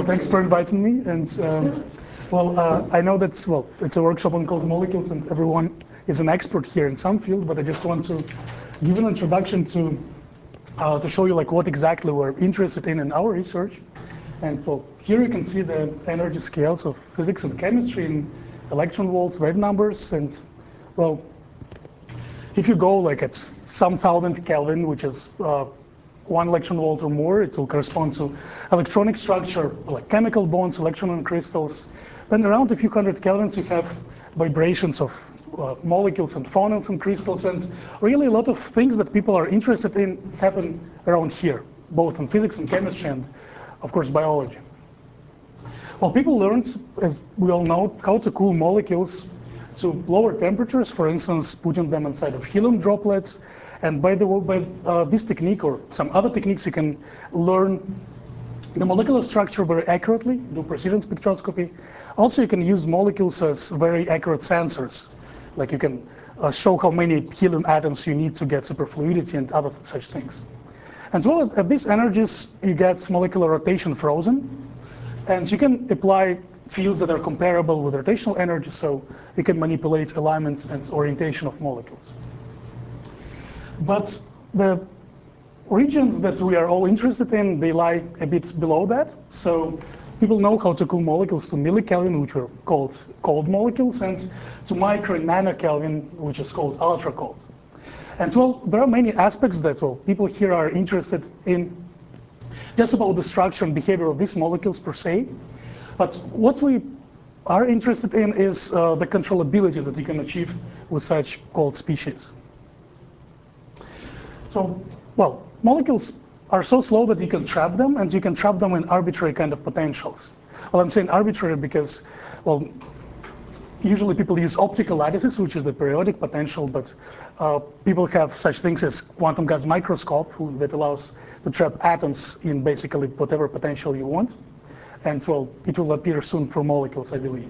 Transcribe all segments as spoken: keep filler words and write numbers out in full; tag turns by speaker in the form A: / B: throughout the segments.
A: Well, thanks for inviting me. And um, well, uh, I know that's well, it's a workshop on cold molecules, and everyone is an expert here in some field. But I just want to give an introduction to uh, to show you like what exactly we're interested in in our research. And well, here you can see the energy scales of physics and chemistry in electron volts, wave numbers, and well, if you go like at some thousand Kelvin, which is uh, one electron volt or more, it will correspond to electronic structure, like chemical bonds, electron crystals. Then around a few hundred kelvins, you have vibrations of uh, molecules and phonons and crystals, and really a lot of things that people are interested in happen around here, both in physics and chemistry and, of course, biology. Well, people learned, as we all know, how to cool molecules to lower temperatures, for instance, putting them inside of helium droplets. And by the way, by uh, this technique or some other techniques, you can learn the molecular structure very accurately, do precision spectroscopy. Also, you can use molecules as very accurate sensors. Like you can uh, show how many helium atoms you need to get superfluidity and other such things. And well, at these energies, you get molecular rotation frozen. And you can apply fields that are comparable with rotational energy, so you can manipulate alignment and orientation of molecules. But the regions that we are all interested in, they lie a bit below that. So people know how to cool molecules to millikelvin, which are called cold molecules, and to micro and nanokelvin, which is called ultra cold. And well, there are many aspects that well, people here are interested in just about the structure and behavior of these molecules per se. But what we are interested in is uh, the controllability that you can achieve with such cold species. So, well, molecules are so slow that you can trap them, and you can trap them in arbitrary kind of potentials. Well, I'm saying arbitrary because, well, usually people use optical lattices, which is the periodic potential, but uh, people have such things as quantum gas microscope that allows to trap atoms in basically whatever potential you want. And well, it will appear soon for molecules, I believe.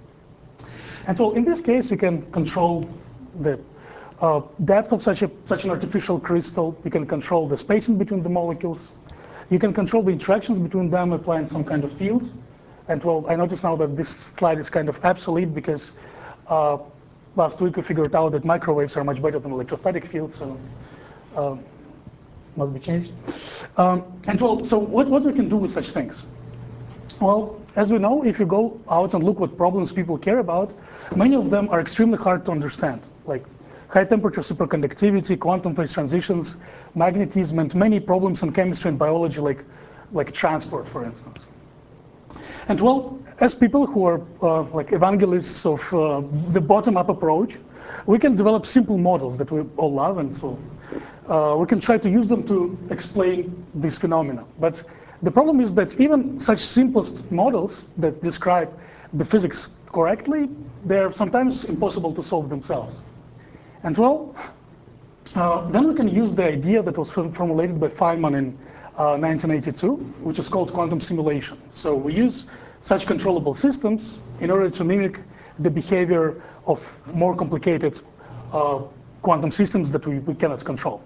A: And well, in this case, you can control the uh, depth of such, a, such an artificial crystal. You can control the spacing between the molecules. You can control the interactions between them, applying some kind of field. And well, I notice now that this slide is kind of obsolete because uh, last week we figured out that microwaves are much better than electrostatic fields, so uh, must be changed. Um, and well, so what, what we can do with such things? Well, as we know, if you go out and look what problems people care about, many of them are extremely hard to understand, like high temperature superconductivity, quantum phase transitions, magnetism, and many problems in chemistry and biology, like, like transport, for instance. And well, as people who are uh, like evangelists of uh, the bottom-up approach, we can develop simple models that we all love, and so uh, we can try to use them to explain this phenomena. But the problem is that even such simplest models that describe the physics correctly, they're sometimes impossible to solve themselves. And well, uh, then we can use the idea that was formulated by Feynman in uh, nineteen eighty-two, which is called quantum simulation. So we use such controllable systems in order to mimic the behavior of more complicated uh, quantum systems that we, we cannot control.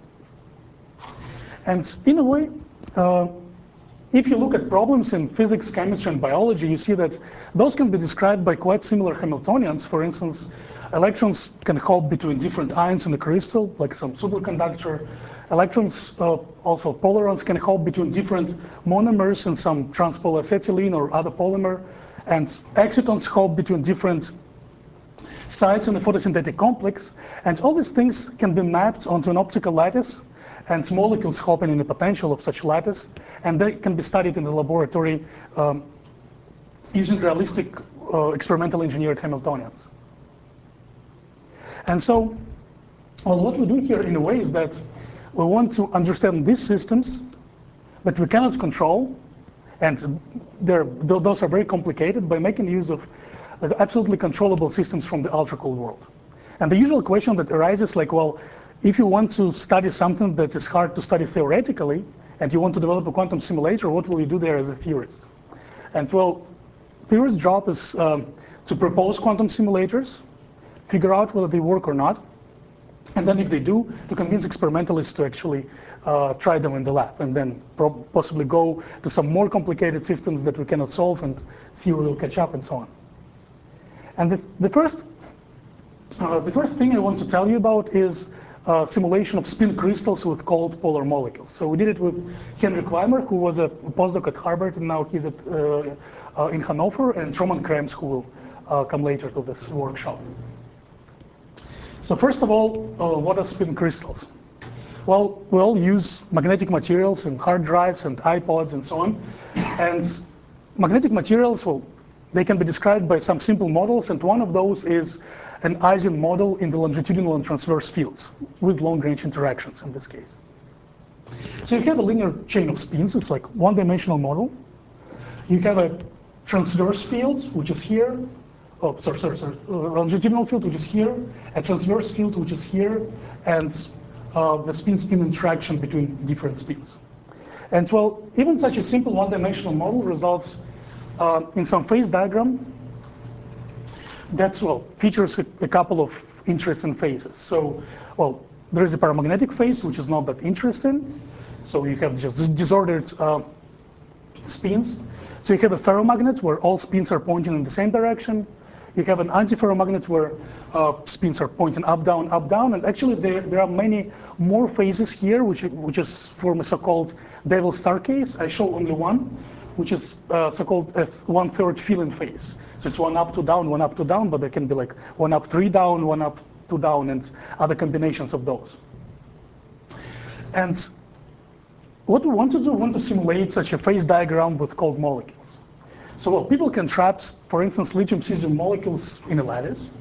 A: And in a way, uh, if you look at problems in physics, chemistry, and biology, you see that those can be described by quite similar Hamiltonians. For instance, electrons can hop between different ions in a crystal, like some superconductor. Electrons, uh, also polarons, can hop between different monomers in some transpolacetylene or other polymer. And excitons hop between different sites in the photosynthetic complex. And all these things can be mapped onto an optical lattice, and molecules hopping in the potential of such lattice, and they can be studied in the laboratory um, using realistic uh, experimental engineered Hamiltonians. And so, well, what we do here in a way is that we want to understand these systems that we cannot control, and they're, those are very complicated, by making use of like, absolutely controllable systems from the ultra-cold world. And the usual question that arises, like, well, if you want to study something that is hard to study theoretically, and you want to develop a quantum simulator, what will you do there as a theorist? And well, theorist's job is um, to propose quantum simulators, figure out whether they work or not, And then if they do, to convince experimentalists to actually uh, try them in the lab, and then possibly go to some more complicated systems that we cannot solve, and theory will catch up, and so on. And the, the first uh, the first thing I want to tell you about is uh, simulation of spin crystals with cold polar molecules. So we did it with Henrik Weimer, who was a postdoc at Harvard, and now he's at, uh, uh, in Hanover, and Roman Krems, who will uh, come later to this workshop. So first of all, uh, what are spin crystals? Well, we all use magnetic materials and hard drives and iPods and so on. And magnetic materials, well, they can be described by some simple models, and one of those is an Ising model in the longitudinal and transverse fields with long-range interactions in this case. So you have a linear chain of spins. It's like one-dimensional model. You have a transverse field, which is here. Oh, sorry, sorry, sorry. Uh, longitudinal field, which is here. A transverse field, which is here. And uh, the spin-spin interaction between different spins. And well, even such a simple one-dimensional model results uh, in some phase diagram that's, well, features a, a couple of interesting phases. So, well, there is a paramagnetic phase, which is not that interesting. So you have just disordered uh, spins. So you have a ferromagnet where all spins are pointing in the same direction. You have an antiferromagnet where uh, spins are pointing up, down, up, down. And actually, there, there are many more phases here, which, which is form a so-called Devil staircase. I show only one, which is uh, so-called a one-third fill-in phase. So it's one up, two down, one up, two down, but there can be like one up, three down, one up, two down, and other combinations of those. And what we want to do, we want to simulate such a phase diagram with cold molecules. So, well, people can trap, for instance, lithium cesium molecules in a lattice.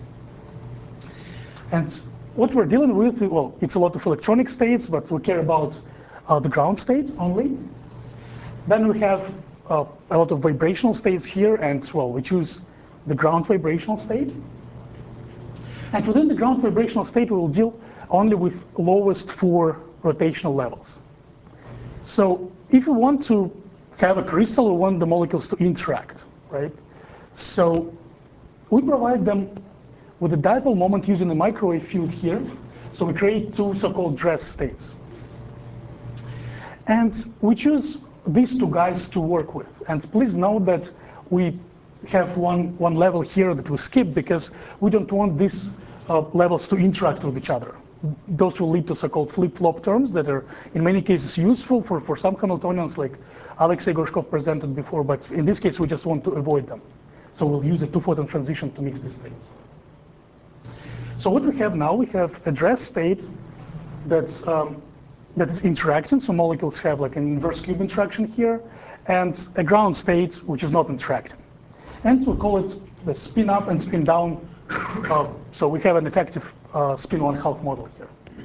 A: And what we're dealing with, well, it's a lot of electronic states, but we care about uh, the ground state only. Then we have uh, a lot of vibrational states here, and, well, we choose the ground vibrational state. And within the ground vibrational state, we will deal only with lowest four rotational levels. So if we want to have a crystal, we want the molecules to interact, right? So we provide them with a dipole moment using a microwave field here. So we create two so-called dress states. And we choose these two guys to work with. And please note that we have one, one level here that we skip because we don't want these uh, levels to interact with each other. Those will lead to so-called flip-flop terms that are in many cases useful for, for some Hamiltonians, like Alexei Gorshkov presented before, but in this case we just want to avoid them. So we'll use a two-photon transition to mix these states. So what we have now, we have a dress state that's, um, that is interacting, so molecules have like an inverse cube interaction here, and a ground state which is not interacting. And we call it the spin up and spin down. Uh, so we have an effective uh, spin one half model here.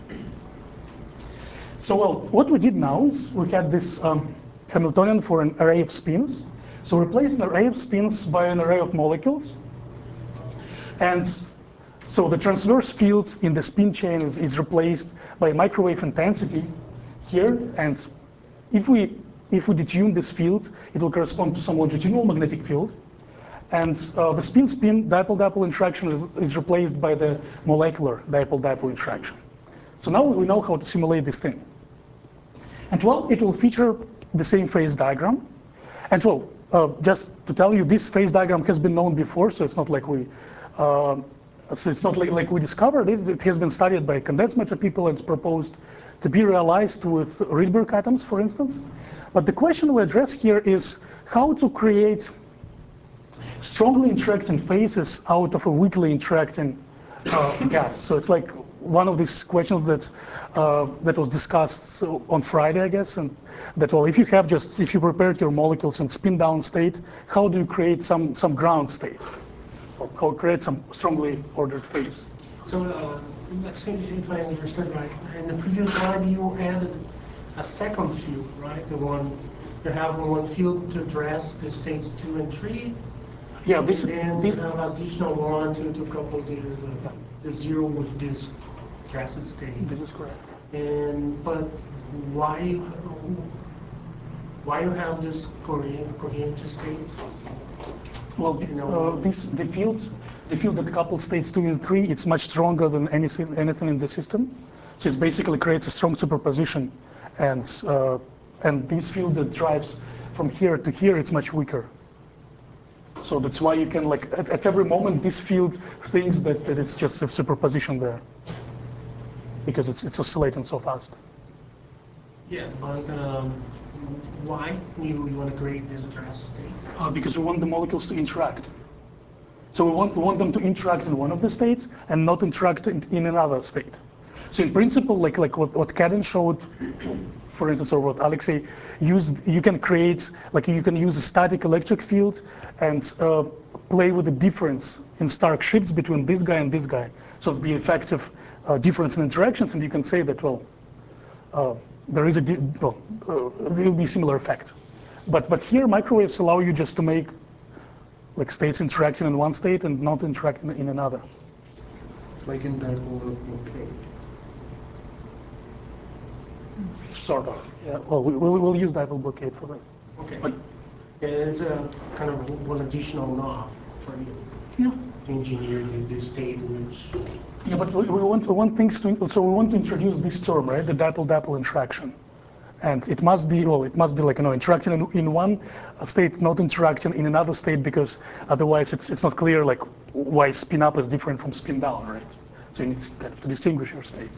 A: So well, what we did now is we had this um, Hamiltonian for an array of spins. So replace an array of spins by an array of molecules. And so the transverse field in the spin chain is, is replaced by microwave intensity here. And if we, if we detune this field, it will correspond to some longitudinal magnetic field. And uh, the spin-spin dipole-dipole interaction is, is replaced by the molecular dipole-dipole interaction. So now we know how to simulate this thing. And well, it will feature the same phase diagram. And well, uh, just to tell you, this phase diagram has been known before, so it's not like we, uh, so it's not like, like we discovered it. It has been studied by condensed matter people and proposed to be realized with Rydberg atoms, for instance. But the question we address here is how to create strongly interacting phases out of a weakly interacting uh, gas. So it's like one of these questions that uh, that was discussed on Friday, I guess, and that, well, if you have just, if you prepared your molecules in spin down state, how do you create some, some ground state? Or how create some strongly ordered phase?
B: So uh, let's see if I understood right. In the previous slide, you added a second field, right? The one, you have one field to address the states two and three.
A: Yeah, this
B: and then
A: this
B: you have additional one to, to couple the, the, the zero with this dressed state.
A: This is correct.
B: And but why why you have this coherent coherent state?
A: Well,
B: You know,
A: uh, this, the fields, the field that couples states two and three, it's much stronger than anything, anything in the system. So it basically creates a strong superposition, and uh, and this field that drives from here to here, it's much weaker. So that's why you can like at, at every moment this field thinks that, that it's just a superposition there, because it's it's oscillating so fast.
B: Yeah, but um, why you, you want to create this address state?
A: Uh, because we want the molecules to interact. So we want, we want them to interact in one of the states and not interact in, in another state. So in principle, like, like what, what Kadin showed, for instance, or what Alexei used, you can create, like you can use a static electric field and uh, play with the difference in Stark shifts between this guy and this guy. So it'll be effective uh, difference in interactions, and you can say that, well, uh, there is a, well, uh, there will be a similar effect. But, but here microwaves allow you just to make like states interacting in one state and not interacting in another.
C: It's like in dipole blockade.
A: Sort of. Yeah. Well, we, we'll, we'll use dipole blockade for that.
B: Okay.
A: But
B: Yeah, it's a kind of one additional knob for you
A: yeah.
B: to engineer the, the state in which.
A: Yeah, but we, we want we want things to so we want to introduce this term, right? The dipole-dipole interaction, and it must be well, it must be like you know interacting in, in one state, not interacting in another state, because otherwise it's it's not clear like why spin up is different from spin down, right? So you need to kind of to distinguish your states.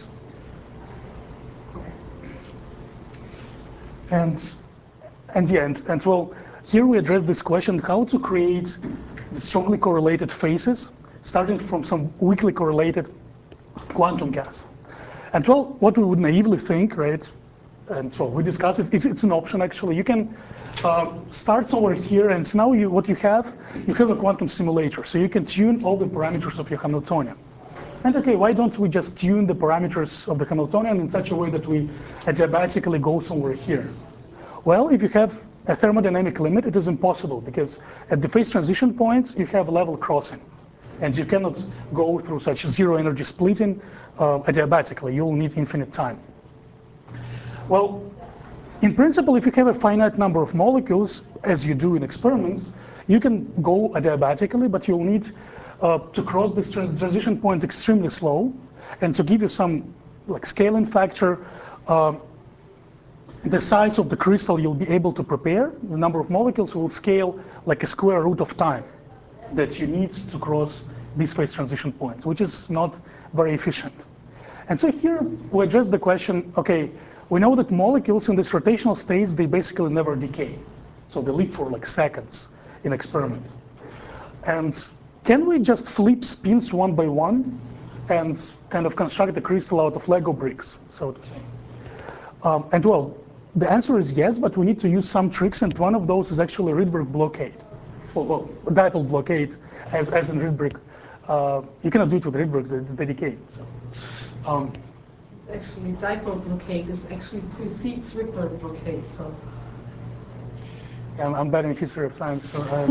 A: And and yeah, and, and well, here we address this question: how to create the strongly correlated phases, starting from some weakly correlated quantum gas. And well, what we would naively think, right? And so we discussed it. It's, it's an option actually. You can uh, start somewhere here, and now you what you have, you have a quantum simulator, so you can tune all the parameters of your Hamiltonian. And okay, why don't we just tune the parameters of the Hamiltonian in such a way that we adiabatically go somewhere here? Well, if you have a thermodynamic limit, it is impossible, because at the phase transition points, you have level crossing. And you cannot go through such zero energy splitting uh, adiabatically. You'll need infinite time. Well, in principle, if you have a finite number of molecules, as you do in experiments, you can go adiabatically, but you'll need uh, to cross this tra transition point extremely slow. And to give you some like scaling factor, uh, the size of the crystal you'll be able to prepare, the number of molecules will scale like a square root of time that you need to cross these phase transition points, which is not very efficient. And so here we address the question, okay, we know that molecules in these rotational states, they basically never decay. So they live for like seconds in experiment. And can we just flip spins one by one and kind of construct the crystal out of Lego bricks, so to say? Um, and well, the answer is yes, but we need to use some tricks, and one of those is actually Rydberg blockade. Well, well dipole blockade, as, as in Rydberg. Uh, you cannot do it with Rydbergs, they, they decay. So, um,
D: It's actually dipole blockade is actually precedes Rydberg blockade. So.
A: yeah, I'm, I'm bad in history of science. So, uh,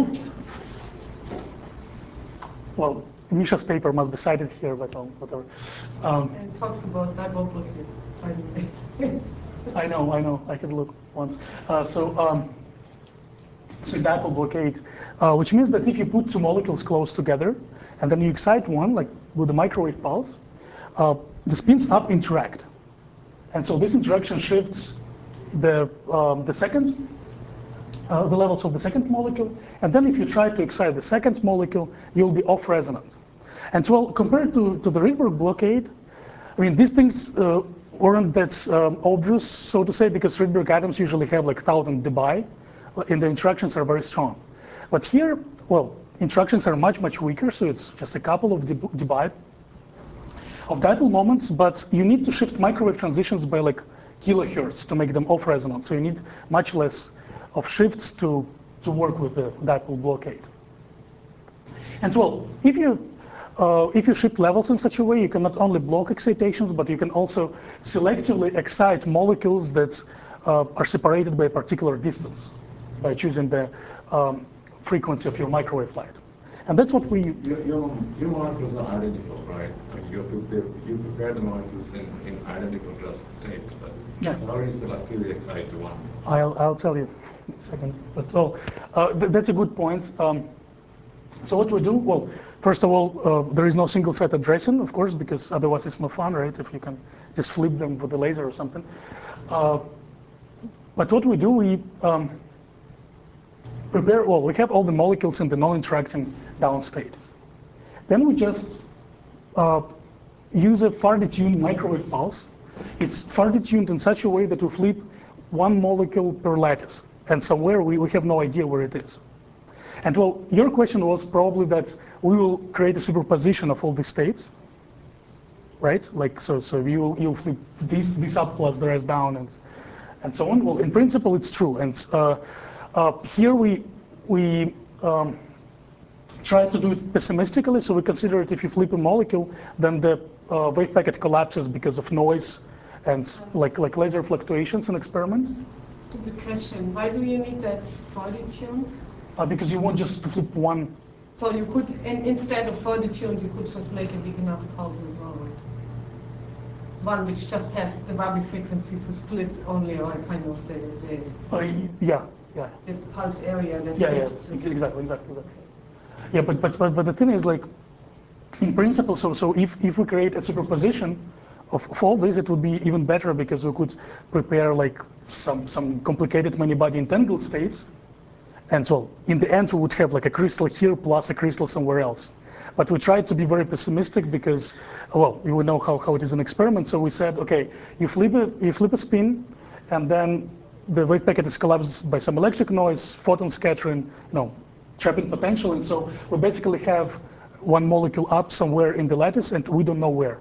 A: well, Misha's paper must be cited here, but well, whatever. Um,
D: And talks about dipole blockade, by the way.
A: I know, I know. I could look once. Uh, so, um, so dipole blockade, uh, which means that if you put two molecules close together, and then you excite one, like with a microwave pulse, uh, the spins up interact, and so this interaction shifts the um, the second, uh, the levels of the second molecule, and then if you try to excite the second molecule, you'll be off resonant. And so, well, compared to to the Rydberg blockade, I mean these things. Uh, weren't that um, obvious, so to say, because Rydberg atoms usually have like one thousand dBi, and the interactions are very strong. But here, well, interactions are much, much weaker, so it's just a couple of dBi of dipole moments, but you need to shift microwave transitions by like kilohertz to make them off resonant, so you need much less of shifts to, to work with the dipole blockade. And well, if you Uh, if you shift levels in such a way, you can not only block excitations, but you can also selectively excite molecules that uh, are separated by a particular distance by choosing the um, frequency of your microwave light. And that's what we...
C: Your, your, your molecules are identical, right? I mean, you, prepare, you prepare the molecules in, in identical just states. So,
A: yeah.
C: so how do you selectively excite the one?
A: I'll, I'll tell you in a second. But well, uh, th that's a good point. Um, So what we do, well, first of all, uh, there is no single set addressing, of course, because otherwise it's no fun, right? If you can just flip them with a laser or something. Uh, but what we do, we um, prepare, well, we have all the molecules in the non-interacting down state. Then we just uh, use a Faraday-tuned microwave pulse. It's Faraday-tuned in such a way that we flip one molecule per lattice. And somewhere we, we have no idea where it is. And well, your question was probably that we will create a superposition of all the states, right? Like, so so you, you flip this, this up plus the rest down and, and so on. Well, in principle, it's true. And uh, uh, here we, we um, try to do it pessimistically. So we consider it if you flip a molecule, then the uh, wave packet collapses because of noise and like, like laser fluctuations in experiment.
D: Stupid question. Why do you need that Faraday tuned?
A: Uh, because you want just to flip one.
D: So you could, and instead of Faraday tuned, you could just make a big enough pulse as well, right? One which just has the Rabi frequency to split only or kind of the, the,
A: Uh, yeah, yeah.
D: the pulse area that
A: Yeah, yeah,
D: gives just-
A: exactly, exactly. exactly. Yeah, but, but but but the thing is, like, in principle, so so if if we create a superposition of, of all this, it would be even better because we could prepare like some some complicated many-body entangled states, and so in the end we would have like a crystal here plus a crystal somewhere else. But we tried to be very pessimistic because, well, we know how, how it is an experiment. So we said, okay, you flip a you flip a spin, and then the wave packet is collapsed by some electric noise, photon scattering, you know, trapping potential, and so we basically have one molecule up somewhere in the lattice, and we don't know where.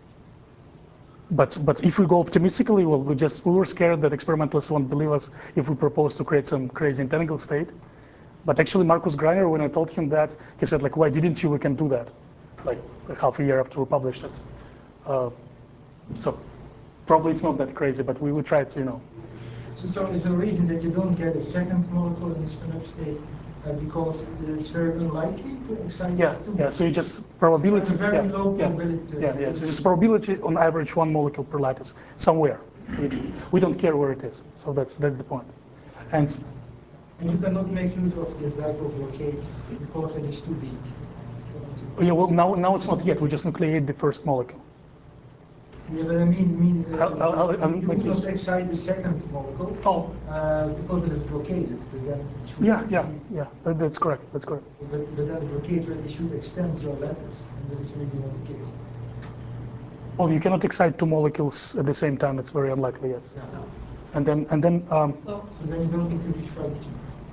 A: But but if we go optimistically, well, we just we were scared that experimentalists won't believe us if we propose to create some crazy entangled state. But actually, Marcus Greiner, when I told him that, he said, like, why didn't you? We can do that, like half a year after we published it. Uh, so probably it's not that crazy, but we will try to, you know.
E: So, so is the reason that you don't get a second molecule in the spin-up state uh, because it's very unlikely to excite
A: Yeah,
E: two?
A: yeah. So you just probability.
E: It's a very
A: yeah,
E: low
A: yeah,
E: probability. to-
A: Yeah, yeah. So just probability on average one molecule per lattice somewhere. We, we don't care where it is. So that's that's the point. And
E: And you cannot make use of this dipole blockade because it is too big.
A: yeah, well, now now it's not yet. We just nucleate the first molecule.
E: Yeah, but I mean, mean uh,
A: I'll- I'll- I'll- I'll
E: you
A: make
E: would not
A: use.
E: excite the second molecule
A: Oh,
E: uh, because it is blockaded. But then it should,
A: yeah, yeah, yeah. That, that's correct. That's correct.
E: But, but then the blockade really should extend your lattice, and that is maybe not the case.
A: Well, you cannot excite two molecules at the same time. It's very unlikely. Yes.
E: Yeah.
A: And then and then um,
D: So,
E: So then you don't need to reach Faraday.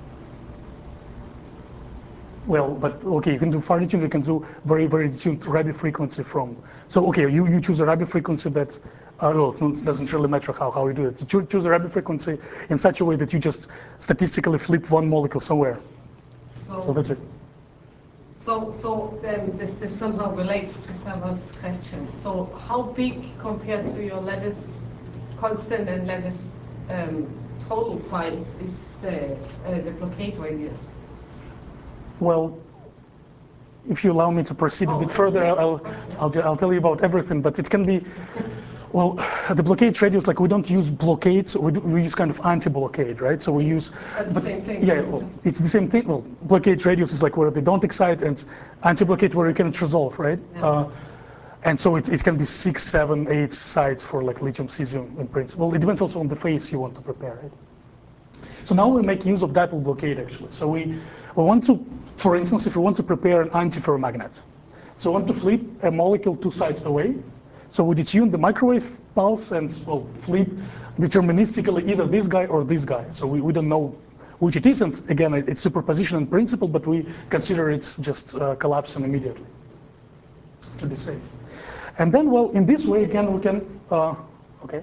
A: well, but okay, you can do Faraday tuned. You can do very very tuned Rabi frequency from. So okay, you, you choose a Rabi frequency that. Uh, well, it's not- it doesn't really matter how, how you do it. You choo- choose a Rabi frequency in such a way that you just statistically flip one molecule somewhere. So
D: so,
A: that's it.
D: so, so then this, this somehow relates to Sava's question. So how big compared to your lattice constant and lattice um, total size is the, uh, the blockade radius?
A: Well, if you allow me to proceed a
D: Oh,
A: bit further,
D: yes.
A: I'll, I'll, I'll tell you about everything, but it can be, well, the blockade radius, like we don't use blockades, we, do, we use kind of anti-blockade, right? So we use,
D: That's the same thing.
A: yeah, well, it's the same thing. Well, blockade radius is like where they don't excite, and anti-blockade where you cannot resolve, right?
D: Yeah.
A: Uh, and so it, it can be six, seven, eight sites for like lithium cesium in principle. It depends also on the phase you want to prepare, right? So now we make use of dipole blockade actually. So we, we want to, for instance, if we want to prepare an antiferromagnet, so we want to flip a molecule two sides away. So we detune the microwave pulse and well, flip deterministically either this guy or this guy. So we, we don't know which it is, and again, it's superposition in principle, but we consider it's just uh, collapsing immediately to be safe. And then, well, in this way, again, we can, uh, okay.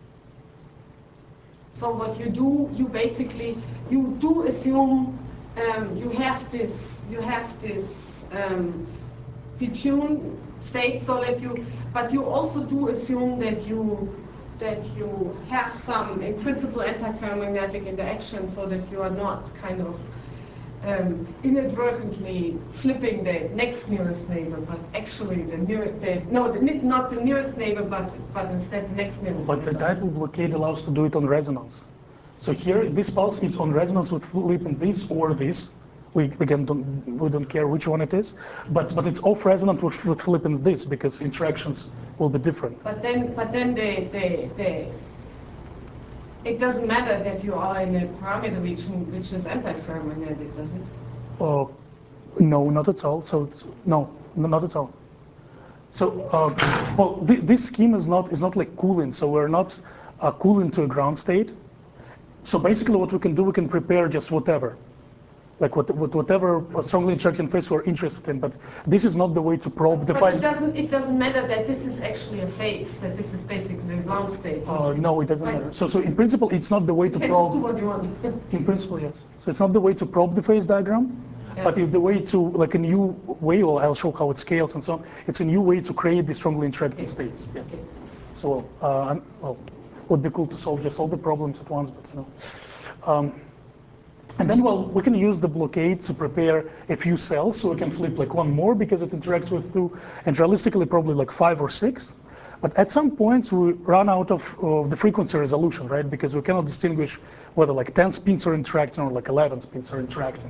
D: So what you do, you basically, you do assume um, you have this, you have this um, detune state so that you, but you also do assume that you, that you have some, in principle, antiferromagnetic interaction so that you are not kind of um, inadvertently flipping the next nearest neighbor, but actually the near, the, no, the, not the nearest neighbor, but, but instead the next nearest
A: But the
D: neighbor.
A: dipole blockade allows to do it on resonance. So here, this pulse is on resonance with flipping this or this, we again don't we don't care which one it is, but but it's off resonant with, with flipping this because interactions will be different.
D: But then, but then they, they, they, it doesn't matter that you are in a parameter region which is anti-ferromagnetic, does it?
A: Uh, no, not at all. So it's, no, no, not at all. So uh, well, th this scheme is not is not like cooling. So we're not uh, cooling to a ground state. So basically, what we can do, we can prepare just whatever. Like what, what, whatever strongly interacting phase we're interested in, but this is not the way to probe the
D: But
A: phase.
D: it doesn't, it doesn't matter that this is actually a phase, that this is basically a ground state.
A: Uh, no, it doesn't
D: Right.
A: matter. So, so in principle, it's not the way to
D: You can just do
A: probe.
D: what you want.
A: In principle, yes. So it's not the way to probe the phase diagram,
D: Yeah.
A: but it's the way to, like a new way, well, I'll show how it scales and so on. It's a new way to create the strongly interacting states. Yes. So, uh, I'm- well, it would be cool to solve just all the problems at once, but you know. Um, And then, well, we can use the blockade to prepare a few cells, so we can flip like one more because it interacts with two, and realistically probably like five or six. But at some points we run out of, of the frequency resolution, right? Because we cannot distinguish whether like ten spins are interacting or like eleven spins are interacting.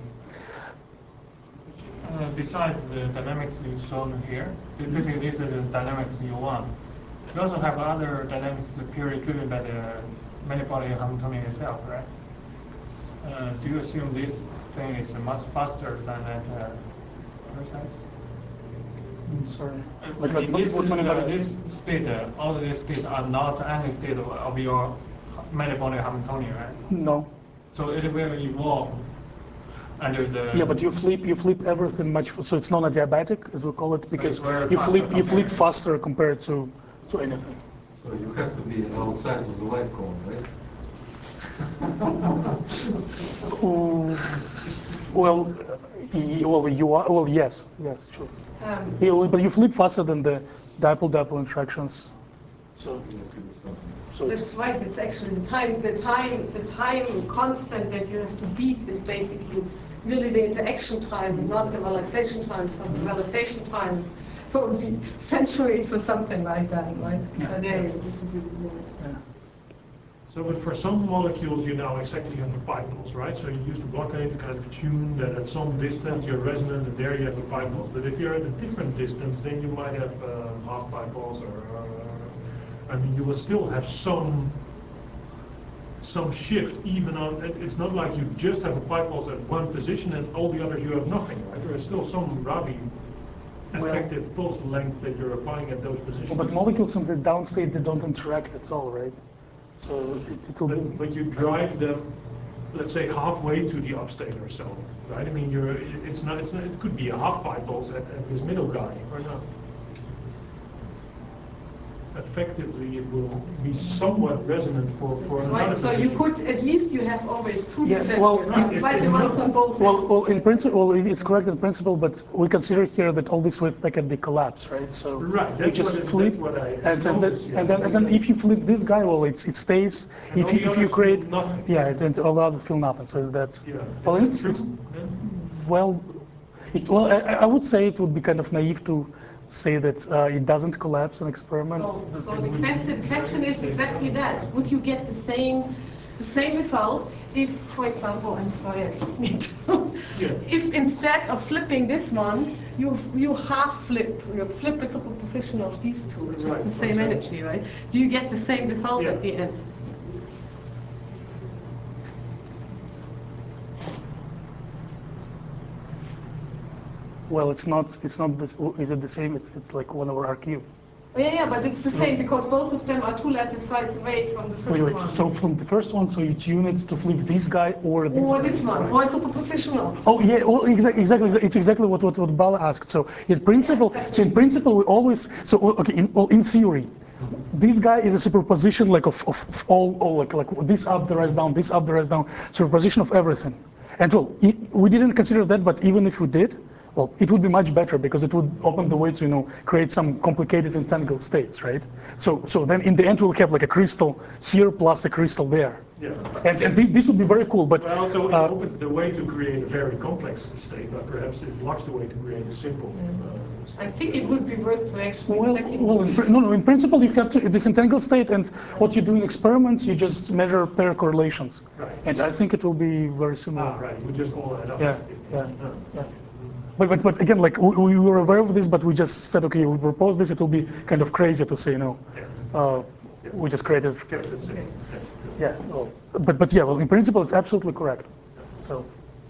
F: Uh, besides the dynamics you've shown here, basically this is the dynamics you want. You also have other dynamics purely driven by the manifold Hamiltonian itself, right? Uh, do you assume this thing is much faster than at uh, other size?
A: I'm sorry.
F: Uh,
A: Like, like,
F: in
A: what-
F: this,
A: what do you mean by
F: uh,
A: that?
F: this state, uh, all of these states are not any state of, of your manifold Hamiltonian, right?
A: No.
F: So it will evolve under the.
A: Yeah, but you flip you flip everything much, so it's non-adiabatic, as we call it, because
F: it's very
A: you
F: faster
A: flip you flip
F: compared.
A: faster compared to to anything.
G: So you have to be outside of the light cone, right?
A: Ooh, well, y- well, you are. Well, yes, yes, sure.
D: Um,
A: Yeah, well, but you flip faster than the dipole-dipole interactions. So, so it's,
D: That's right. It's actually the time, the time, the time constant that you have to beat is basically really the interaction time, not the relaxation time, because the relaxation time is probably centuries or something like that, right? So there, this is it.
A: yeah.
B: So, but for some molecules, you know exactly have a pipe pulse, right? So you use the blockade to kind of tune that at some distance you're resonant, and there you have a pipe pulse. But if you're at a different distance, then you might have um, half pipe pulse, or uh, I mean, you will still have some some shift. Even on, it- it's not like you just have a pipe pulse at one position and all the others you have nothing, right? There is still some rather
A: Well-
B: effective pulse length that you're applying at those positions.
A: Well, but molecules in the down state, they don't interact at all, right? So it, it will be.
B: But, but you drive them, let's say, halfway to the upstate or so, right? I mean, you're, it's not, it's not, it could be a half pipe pulse at, at this middle guy, or not. Effectively, it will be somewhat resonant for, for
D: That's
B: another
D: right. So you
B: position.
D: could, at least you have always two
A: Yeah,
D: detectors.
A: well,
D: That's
B: it's-
D: why
B: it's
D: the ones
B: not-
D: on both
A: Well,
D: sides.
A: well, in principle, well, it's correct in principle, but we consider here that all this wave packet they collapse, right? So
B: Right,
A: you
B: that's
A: just
B: what, it-
A: flip,
B: that's what I
A: and, and, then,
B: noticed, yeah.
A: and then and then if you flip this guy, well, it's it stays.
B: And
A: If
B: all
A: you
B: the
A: if you
B: others
A: create,
B: feel nothing.
A: yeah, and all the others feel nothing. So that's
B: Yeah.
A: well,
B: Is
A: it's,
B: that
A: it's
B: true? Yeah.
A: well, it, well, I, I would say it would be kind of naive to say that uh, it doesn't collapse in experiments.
D: So, so the question, the question is exactly that. Would you get the same, the same result if, for example, I'm sorry, I just need to.
B: Yeah.
D: If instead of flipping this one, you you half flip, you flip the superposition of these two, which
B: Right,
D: is the
B: for
D: same
B: example.
D: energy, right? Do you get the same result
B: Yeah.
D: at the end?
A: Well, it's not. It's not. This, is it the same? It's it's like one over R cubed.
D: Oh, yeah, yeah, but it's the same because both of them are two lattice sides away from the first
A: Wait, wait.
D: one.
A: So from the first one, so you tune it to flip this guy or this
D: or
A: guy?
D: this one, or a superposition of.
A: Oh yeah, well, exactly, exactly. It's exactly what what, what Bala asked. So in principle,
D: exactly.
A: so in principle, we always so okay. In, well, in theory, this guy is a superposition like of, of, of all, all like like this up, the rest down, this up, the rest down, superposition of everything. And well, i- we didn't consider that, but even if we did, well, it would be much better because it would open the way to, you know, create some complicated entangled states, right? So, so then in the end we'll have like a crystal here plus a crystal there.
B: Yeah.
A: And, and this, this would be very cool, but
B: Well, also it
A: uh,
B: opens the way to create a very complex state, but perhaps it blocks the way to create a simple uh,
D: I
B: state.
D: think it would be worth to actually
A: well,
D: check it.
A: well in, pr- no, no, in principle you have to, this entangled state, and what you do in experiments, you just measure pair correlations.
B: Right.
A: And I think it will be very similar.
B: Ah, right, we just all add up.
A: Yeah, yeah,
B: Uh,
A: yeah. But, but, but again, like we, we were aware of this, but we just said, okay, we propose this, it will be kind of crazy to say no.
B: Yeah.
A: Uh, we just created,
B: Kept it simple. Yeah.
A: yeah, well, but, but yeah, well, in principle, it's absolutely correct. So,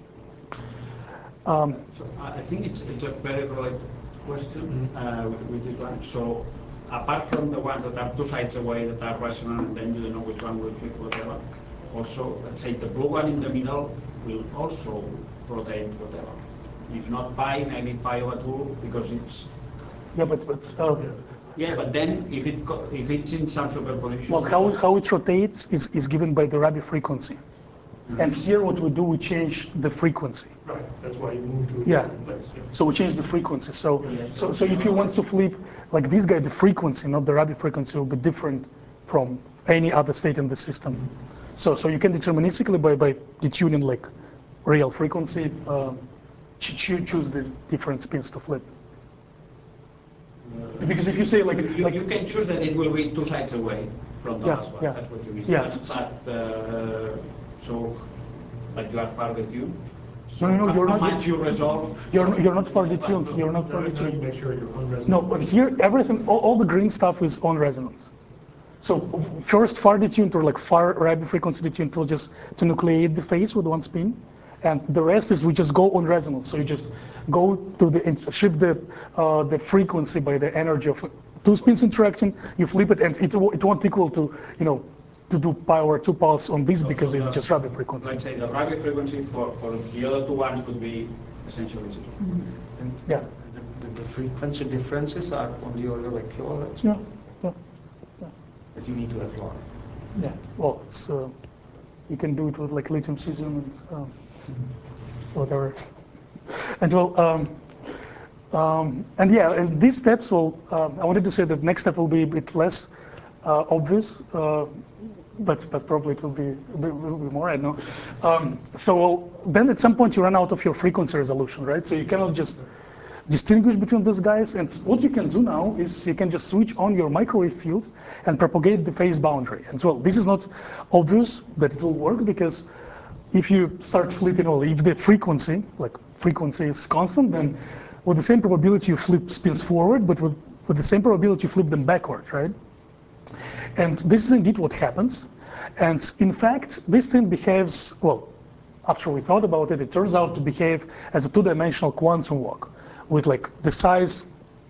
A: um,
H: So I I think it's, it's a very related question uh, with, with this one. So apart from the ones that are two sides away that are resonant and then you don't know which one will fit whatever, also, let's say the blue one in the middle will also rotate whatever. If not pi, maybe pi over two because it's,
A: yeah, but, but uh,
H: yeah, but then if it co- if it's in some superposition.
A: well, how,
H: because-
A: how it rotates is, is given by the Rabi frequency. And here what we do, we change the frequency.
B: Right, that's why you move to a
A: Yeah.
B: different place. Yeah.
A: So we change the frequency. So,
H: Yeah.
A: so, so if you want to flip, like this guy, the frequency, not the Rabi frequency, will be different from any other state in the system. So, so you can deterministically by, by detuning like real frequency, uh, ch- choo- choose the different spins to flip. Because if you say like,
H: You,
A: like
H: you can choose that it will be two sides away from the
A: Yeah,
H: last one.
A: yeah.
H: That's what you mean.
A: Yeah,
H: But,
A: s-
H: but uh, so, but you are far detuned. So
A: No, no, no,
H: how,
A: you're
H: how
A: not-
H: much you resolve?
A: you're, you're not far detuned, you're not
B: No,
A: far
B: no, you
A: detuned.
B: make sure you're unresonant.
A: No, but here everything, all, all the green stuff is on resonance. So first far detuned or like far Rabi frequency detuned will just to nucleate the phase with one spin. And the rest is we just go on resonance. So you just go to the, shift the, uh, the frequency by the energy of two spins interacting, you flip it and it, wo- it won't equal to, you know, to do pi over two pulse on this
H: So-
A: because
H: so
A: it's
H: the-
A: just Rabi frequency.
H: Let's say the Rabi frequency for, for the other two ones would be essentially zero.
E: And
A: Yeah.
E: the, the, the frequency differences are on the order like kilohertz,
A: Yeah, yeah,
E: but you need to have long.
A: yeah. Well, it's, uh, you can do it with like lithium cesium and um, whatever. And well, um, um, and yeah, and these steps will, um, I wanted to say that next step will be a bit less uh, obvious, uh, but, but probably it will be, will will be more, I don't know. Um, so well, then at some point you run out of your frequency resolution, right? So you cannot just distinguish between these guys. And what you can do now is you can just switch on your microwave field and propagate the phase boundary. And well, this is not obvious that it will work because if you start flipping, well, if the frequency, like frequency is constant, then with the same probability you flip spins forward, but with, with the same probability you flip them backward, right? And this is indeed what happens. And in fact, this thing behaves, well, after we thought about it, it turns out to behave as a two-dimensional quantum walk with like the size,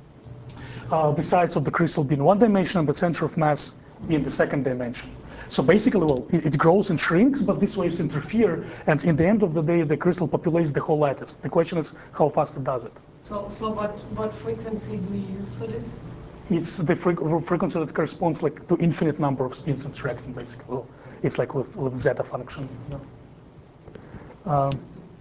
A: uh, the size of the crystal being one dimension and the center of mass being the second dimension. So basically, well, it, it grows and shrinks, but these waves interfere, and in the end of the day, the crystal populates the whole lattice. The question is how fast it does it.
D: So, so what, what frequency do you use for this?
A: It's the fre- frequency that corresponds like to infinite number of spins interacting, basically. Well, it's like with, with zeta function. You know? um,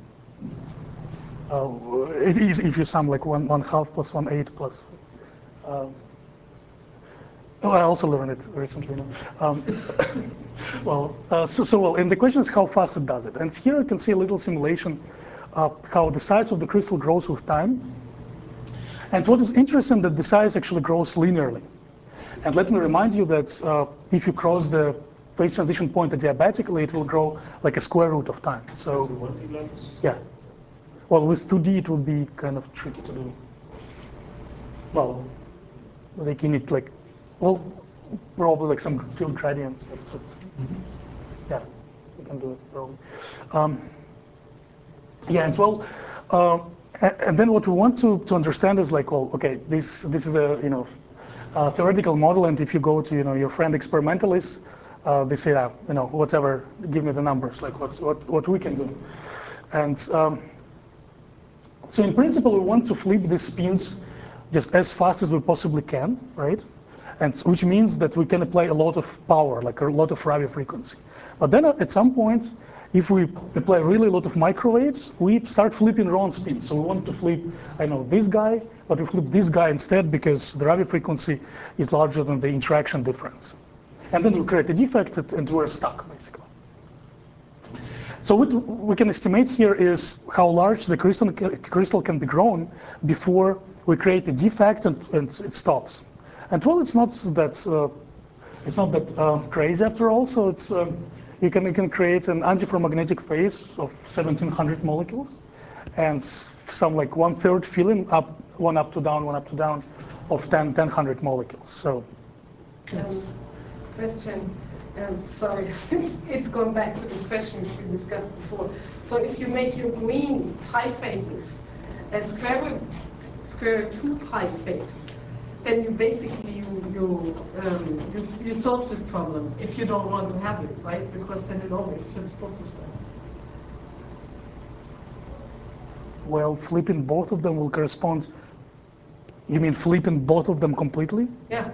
A: uh, it is if you sum like one one half plus one eighth plus. Um, oh, I also learned it recently. You know? um, well, uh, so, so well, and the question is how fast it does it. And here you can see a little simulation of how the size of the crystal grows with time. And what is interesting that the size actually grows linearly. And let me remind you that uh, if you cross the phase transition point adiabatically, it will grow like a square root of time. So,
B: The one D lattice?
A: yeah. Well, with two D, it would be kind of tricky to do. Well, like you need like, well, probably like some field gradients. But, but yeah, you can do it probably. Um, yeah, and well, uh, a- and then what we want to, to understand is like, well, okay, this this is a you know a theoretical model, and if you go to you know your friend experimentalists, uh, they say, ah, you know, whatever, give me the numbers, like what's what what we can do, and. Um, So in principle, we want to flip these spins just as fast as we possibly can, right? And which means that we can apply a lot of power, like a lot of Rabi frequency. But then at some point, if we apply really a lot of microwaves, we start flipping Round spin. So we want to flip, I know, this guy, but we flip this guy instead because the Rabi frequency is larger than the interaction difference. And then we create a defect and we're stuck, basically. So what we can estimate here is how large the crystal, crystal can be grown before we create a defect and, and it stops. And well, it's not that uh, it's not that uh, crazy after all. So it's um, you can you can create an antiferromagnetic phase of seventeen hundred molecules, and some like one third filling up, one up to down, one up to down, of ten hundred molecules. So.
D: Um, question. Um, sorry, it's, it's going back to this question we discussed before. So if you make your green pi phases a square root, square root two pi phase, then you basically you you, um, you you solve this problem if you don't want to have it, right? Because then it always flips positive.
A: Well, flipping both of them will correspond. You mean flipping both of them completely?
D: Yeah.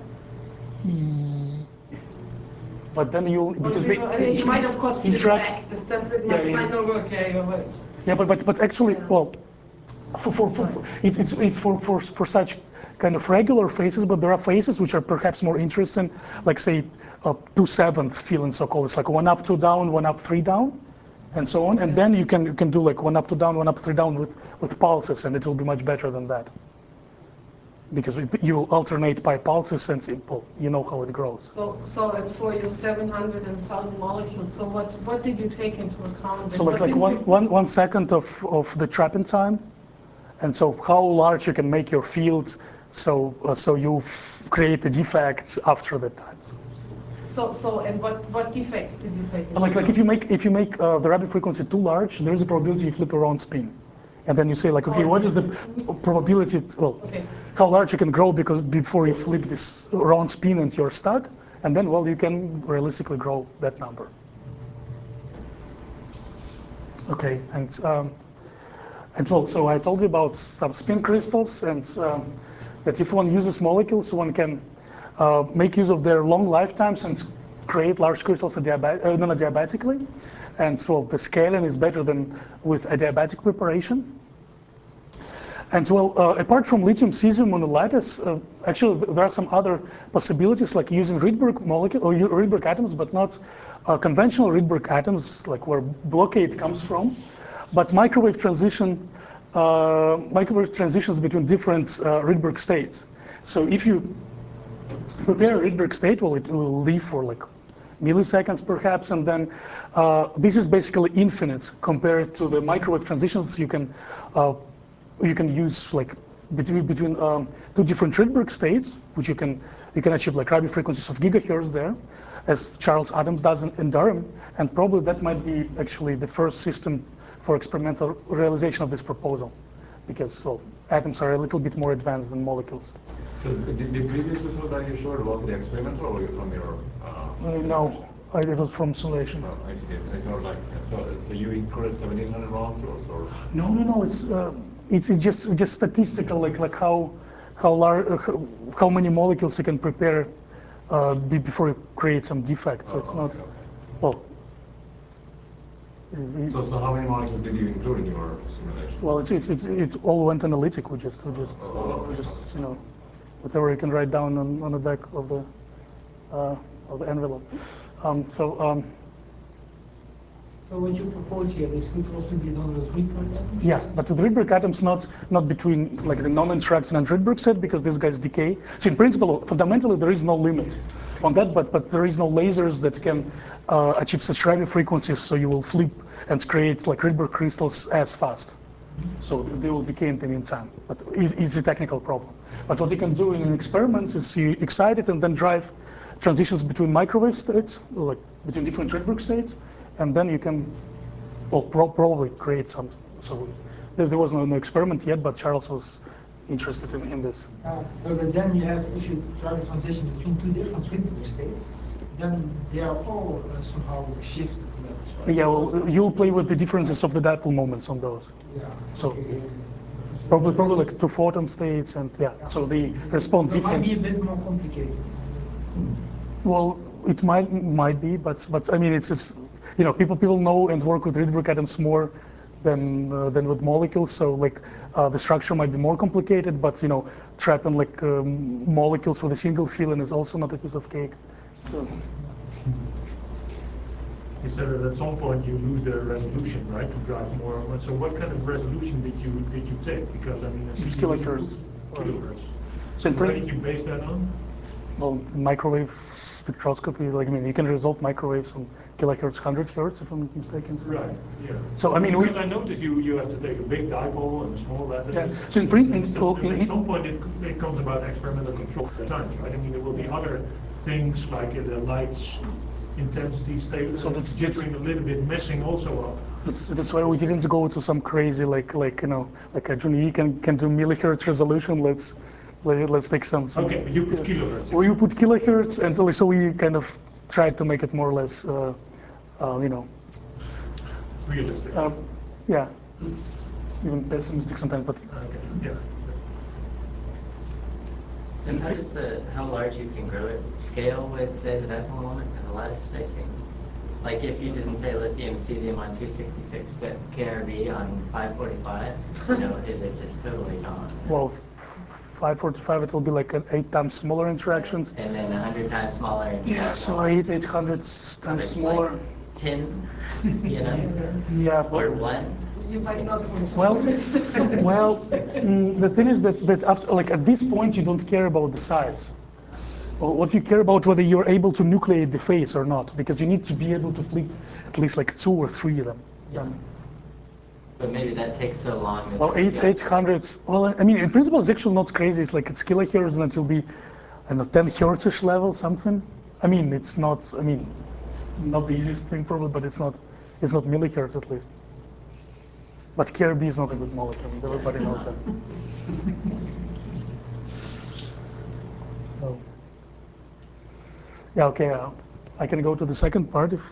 A: But then you because
D: well,
A: they,
D: you, know,
A: they
D: you might of course flip
A: interact.
D: back. This does it
A: Yeah,
D: might,
A: yeah.
D: might not work. Yeah, you're right.
A: Yeah, but but but actually,
D: Yeah.
A: well, for, for, for, for it's it's it's for, for for such kind of regular phases, but there are phases which are perhaps more interesting, like say uh, two sevenths feeling so-called. It's like one up, two down, one up, three down, and so on. And then you can you can do like one up, two down, one up, three down with with pulses, and it will be much better than that. Because it, you alternate by pulses, and it, well, you know how it grows.
D: So, so and for your seven hundred and one thousand molecules, so what, what did you take into account?
A: So like
D: What
A: like
D: did
A: one,
D: you-
A: one, one second of, of the trapping time, and so how large you can make your field, so uh, so you create a defect after that time.
D: So, so and what, what defects did you take? into
A: Like like if
D: account?
A: you make if you make uh, the Rabi frequency too large, there is a probability you flip a Round spin, and then you say like, okay,
D: Oh, I
A: what
D: see.
A: is the probability? Well,
D: Okay.
A: how large you can grow because before you flip this Round spin and you're stuck, and then well you can realistically grow that number. Okay, and um, and well, so I told you about some spin crystals, and um, that if one uses molecules, one can uh, make use of their long lifetimes and create large crystals adiabat uh, non-adiabatically. And so the scaling is better than with adiabatic preparation. And well, uh, apart from lithium cesium monolattice, uh, actually there are some other possibilities, like using Rydberg molecule or Rydberg atoms, but not uh, conventional Rydberg atoms, like where blockade comes from, but microwave transition, uh, microwave transitions between different uh, Rydberg states. So if you prepare a Rydberg state, well, it will live for like milliseconds perhaps, and then uh, this is basically infinite compared to the microwave transitions you can uh, you can use like between between um, two different Rydberg states, which you can you can achieve like Rabi frequencies of gigahertz there, as Charles Adams does in, in Durham, and probably that might be actually the first system for experimental realization of this proposal, because well, atoms are a little bit more advanced than molecules.
C: So the, the previous result that you showed, was it experimental or from your? Uh,
A: Uh, no, I, it was from simulation.
C: Oh, I see. I thought like so. So you included seventeen hundred molecules, or?
A: No, no, no. It's uh, it's, it's just just statistical, like like how how large uh, how, how many molecules you can prepare uh, be, before you create some defects. So
C: Oh,
A: it's
C: okay,
A: not
C: okay.
A: well. it-
C: So so how many molecules did you include in your simulation?
A: Well, it's, it's it's it all went analytic. We just we just
C: Oh,
A: uh, we
C: okay.
A: just you know whatever you can write down on, on the back of the uh, of the envelope. Um, so. Um,
E: So what you propose here, this could also be done with Rydberg atoms?
A: Yeah, but with Rydberg atoms, not not between like the non-interacting and Rydberg set, because these guys decay. So in principle, fundamentally, there is no limit on that, but but there is no lasers that can uh, achieve such Rabi frequencies, so you will flip and create like Rydberg crystals as fast. So they will decay in the meantime, but it, it's a technical problem. But what you can do in experiments is you excite it and then drive transitions between microwave states, like between different Rydberg states, and then you can, well, pro probably create some. So there, there was no, no experiment yet, but Charles was interested in, in this.
E: Uh, but then you have, if you drive a transition between two different Rydberg states, then they are all uh, somehow shifted levels, right?
A: Yeah, well, you'll play with the differences of the dipole moments on those.
E: Yeah.
A: So
E: Okay.
A: probably probably like two photon states, and yeah, so they respond
E: It might
A: different.
E: be a bit more complicated.
A: Well, it might might be, but but I mean, it's, it's you know, people people know and work with Rydberg atoms more than uh, than with molecules. So like uh, the structure might be more complicated, but you know, trapping like um, molecules with a single filling is also not a piece of cake. So.
B: You said that at some point you lose the resolution, right, to drive more. So what kind of resolution did you did you take? Because I mean,
A: It's kilohertz.
B: Kilohertz.
A: So
B: So what did you base that on?
A: Well, microwave spectroscopy, like I mean, you can resolve microwaves on kilohertz, one hundred hertz, if I'm not mistaken.
B: Right. Yeah.
A: So I mean, we.
B: Because I noticed you you have to take a big dipole and a small lattice.
A: Yeah. So in print, in,
B: So
A: in,
B: at
A: in,
B: some point it, it comes about experimental control at times, right? I mean, there will be other things like uh, the light's intensity stable,
A: So that's-
B: jittering a little bit, messing also up.
A: That's, that's why we didn't go to some crazy like like you know like a Juni can can do millihertz resolution. Let's let, let's take some. some
B: Okay, but you put kilohertz. in.
A: We put kilohertz, and so so we kind of tried to make it more or less, uh, uh, you know,
B: Realistic.
A: uh, yeah, even pessimistic sometimes, but.
B: Okay. Yeah.
I: And how does the, how large you can grow it scale with, say, the dipole moment and the lattice spacing? Like if you didn't say lithium cesium on two sixty-six K R B on five forty-five, you know, is it just totally gone?
A: Well, five forty-five, it will be like an eight times smaller interactions.
I: And then a hundred times smaller. And
A: Yeah, so eight, eight hundred times
I: it's
A: smaller.
I: like ten, you know,
A: Yeah,
I: or
A: but,
I: one.
D: You might not want to
A: well,
D: risk it.
A: well, mm, the thing is that, that after, like at this point, you don't care about the size. Well, what you care about whether you're able to nucleate the phase or not, because you need to be able to flip at least like two or three of them.
I: Yeah.
A: Um,
I: But maybe that takes so long. that
A: Well,
I: you
A: eight,
I: got-
A: eight hundreds. Well, I mean, in principle, it's actually not crazy. It's like it's kilohertz, and it will be, I don't know, ten hertz-ish level, something. I mean, it's not. I mean, not the easiest thing probably, but it's not. It's not millihertz at least. But K R B is not a good molecule. And everybody knows that. So, yeah. Okay. Uh, I can go to the second part if.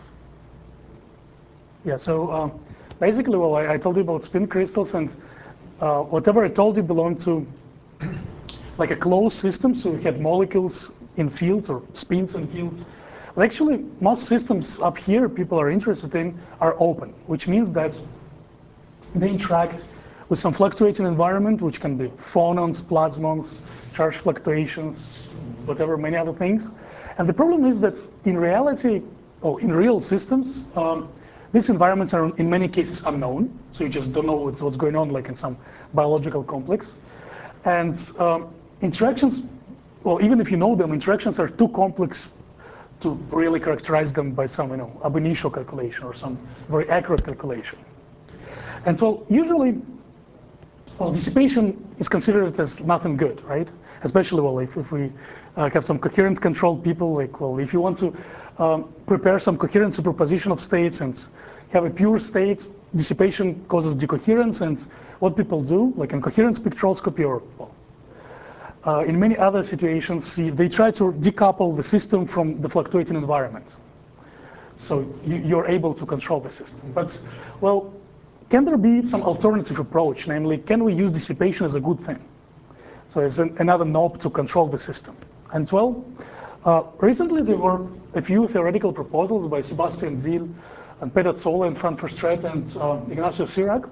A: Yeah. So. Um, Basically, well, I, I told you about spin crystals, and uh, whatever I told you belonged to like a closed system. So we had molecules in fields or spins in fields. But actually, most systems up here people are interested in are open, which means that they interact with some fluctuating environment, which can be phonons, plasmons, charge fluctuations, whatever, many other things. And the problem is that in reality, or in real systems, um, these environments are in many cases unknown, so you just don't know what's, what's going on, like in some biological complex. And um, interactions, well, even if you know them, interactions are too complex to really characterize them by some, you know, ab initio calculation or some very accurate calculation. And so usually, well, dissipation is considered as nothing good, right? Especially, well, if, if we uh, have some coherent controlled people, like, well, if you want to um, prepare some coherent superposition of states and have a pure state, dissipation causes decoherence, and what people do, like in coherent spectroscopy or, well, uh, in many other situations, they try to decouple the system from the fluctuating environment. So you, you're able to control the system. But, well, can there be some alternative approach? Namely, can we use dissipation as a good thing? So as an, another knob to control the system. And well, uh, recently there were a few theoretical proposals by Sebastian Ziel and Peter Zoller and Frank Verstraete and uh, Ignacio Cirac,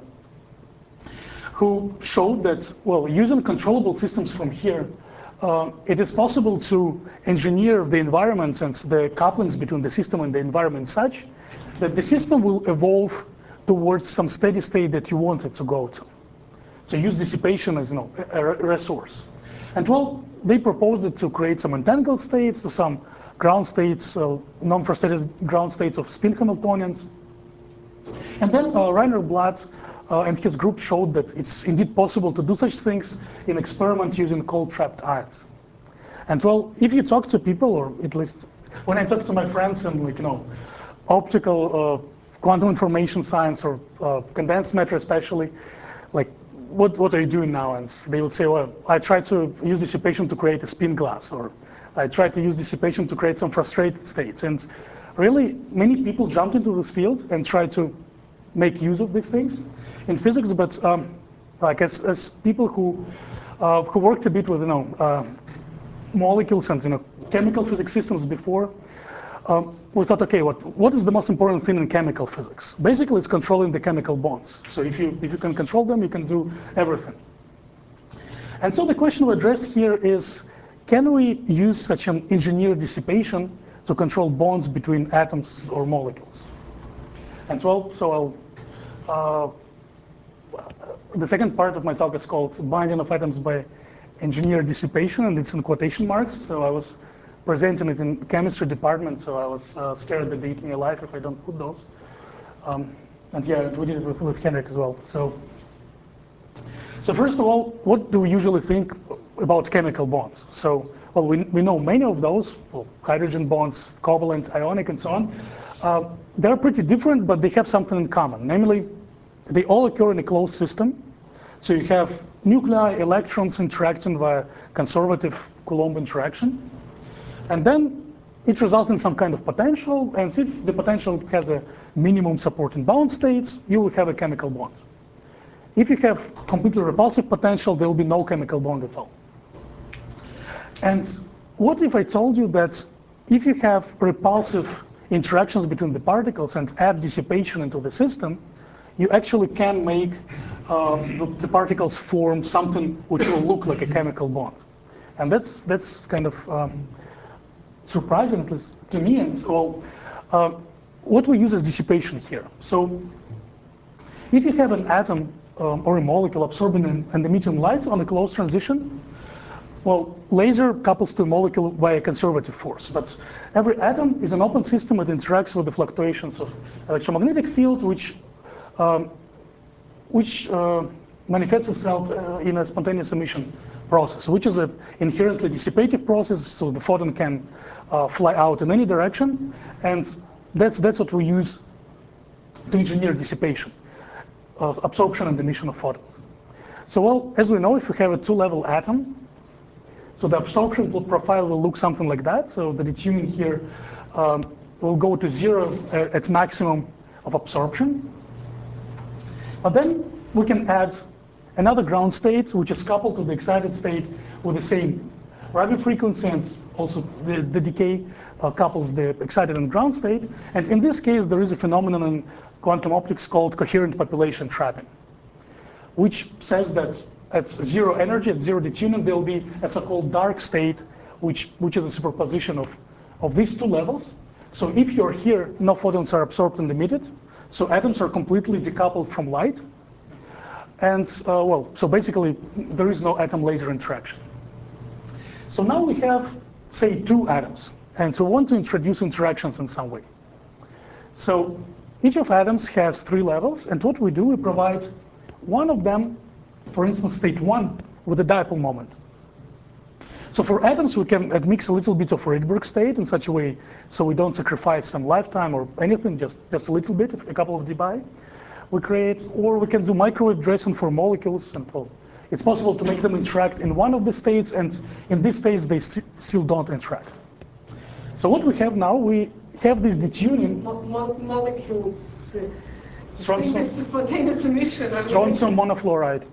A: who showed that, well, using controllable systems from here, uh, it is possible to engineer the environments and the couplings between the system and the environment such that the system will evolve towards some steady state that you want it to go to. So use dissipation as, you know, a resource. And well, they proposed it to create some entangled states, to some ground states, uh, non-frustrated ground states of spin Hamiltonians. And then uh, Rainer Blatt uh, and his group showed that it's indeed possible to do such things in experiment using cold trapped ions. And well, if you talk to people, or at least when I talk to my friends and, like, you know, optical uh, quantum information science or uh, condensed matter especially, like, what, what are you doing now? And they would say, well, I try to use dissipation to create a spin glass, or I try to use dissipation to create some frustrated states. And really, many people jumped into this field and tried to make use of these things in physics, but um, like as, as people who, uh, who worked a bit with, you know, uh, molecules and, you know, chemical physics systems before, um, we thought, okay, what, what is the most important thing in chemical physics? Basically, it's controlling the chemical bonds. So if you, if you can control them, you can do everything. And so the question we addressed here is, can we use such an engineered dissipation to control bonds between atoms or molecules? And well, so I'll, uh, the second part of my talk is called Binding of Atoms by Engineered Dissipation, and it's in quotation marks. So I was presenting it in chemistry department, so I was uh, scared that they eat me alive if I don't put those. Um, and yeah, we did it with, with Henrik as well. So, so first of all, what do we usually think about chemical bonds? So, well, we, we know many of those, well, hydrogen bonds, covalent, ionic, and so on. Uh, they're pretty different, but they have something in common. Namely, they all occur in a closed system. So you have nuclei, electrons interacting via conservative Coulomb interaction. And then it results in some kind of potential. And if the potential has a minimum supporting bound states, you will have a chemical bond. If you have completely repulsive potential, there will be no chemical bond at all. And what if I told you that if you have repulsive interactions between the particles and add dissipation into the system, you actually can make uh, the, the particles form something which will look like a chemical bond. And that's, that's kind of um, surprising, at least to me. And so uh, what we use is dissipation here. So if you have an atom um, or a molecule absorbing and, and emitting light on a closed transition, well, laser couples to a molecule by a conservative force, but every atom is an open system that interacts with the fluctuations of electromagnetic field, which um, which uh, manifests itself uh, in a spontaneous emission process, which is an inherently dissipative process, so the photon can uh, fly out in any direction, and that's that's what we use to engineer dissipation, of absorption and emission of photons. So, well, as we know, if we have a two-level atom, so the absorption profile will look something like that. So the deuterium here um, will go to zero at maximum of absorption. But then we can add another ground state, which is coupled to the excited state with the same radio frequency, and also the, the decay uh, couples the excited and ground state. And in this case, there is a phenomenon in quantum optics called coherent population trapping, which says that at zero energy, at zero deuterium, there will be a so-called dark state, which, which is a superposition of, of these two levels. So if you're here, no photons are absorbed and emitted. So atoms are completely decoupled from light. And, uh, well, so basically, there is no atom-laser interaction. So now we have, say, two atoms. And so we want to introduce interactions in some way. So each of atoms has three levels. And what we do, we provide one of them, for instance, state one, with a dipole moment. So for atoms, we can mix a little bit of Rydberg state in such a way so we don't sacrifice some lifetime or anything, just, just a little bit, a couple of dBi. We create, or we can do microwave dressing for molecules. And well, it's possible to make them interact in one of the states, and in these states, they st still don't interact. So what we have now, we have this detuning.
D: Mo mo molecules. Uh,
A: Strontium,
D: the spontaneous emission.
A: strontium monofluoride.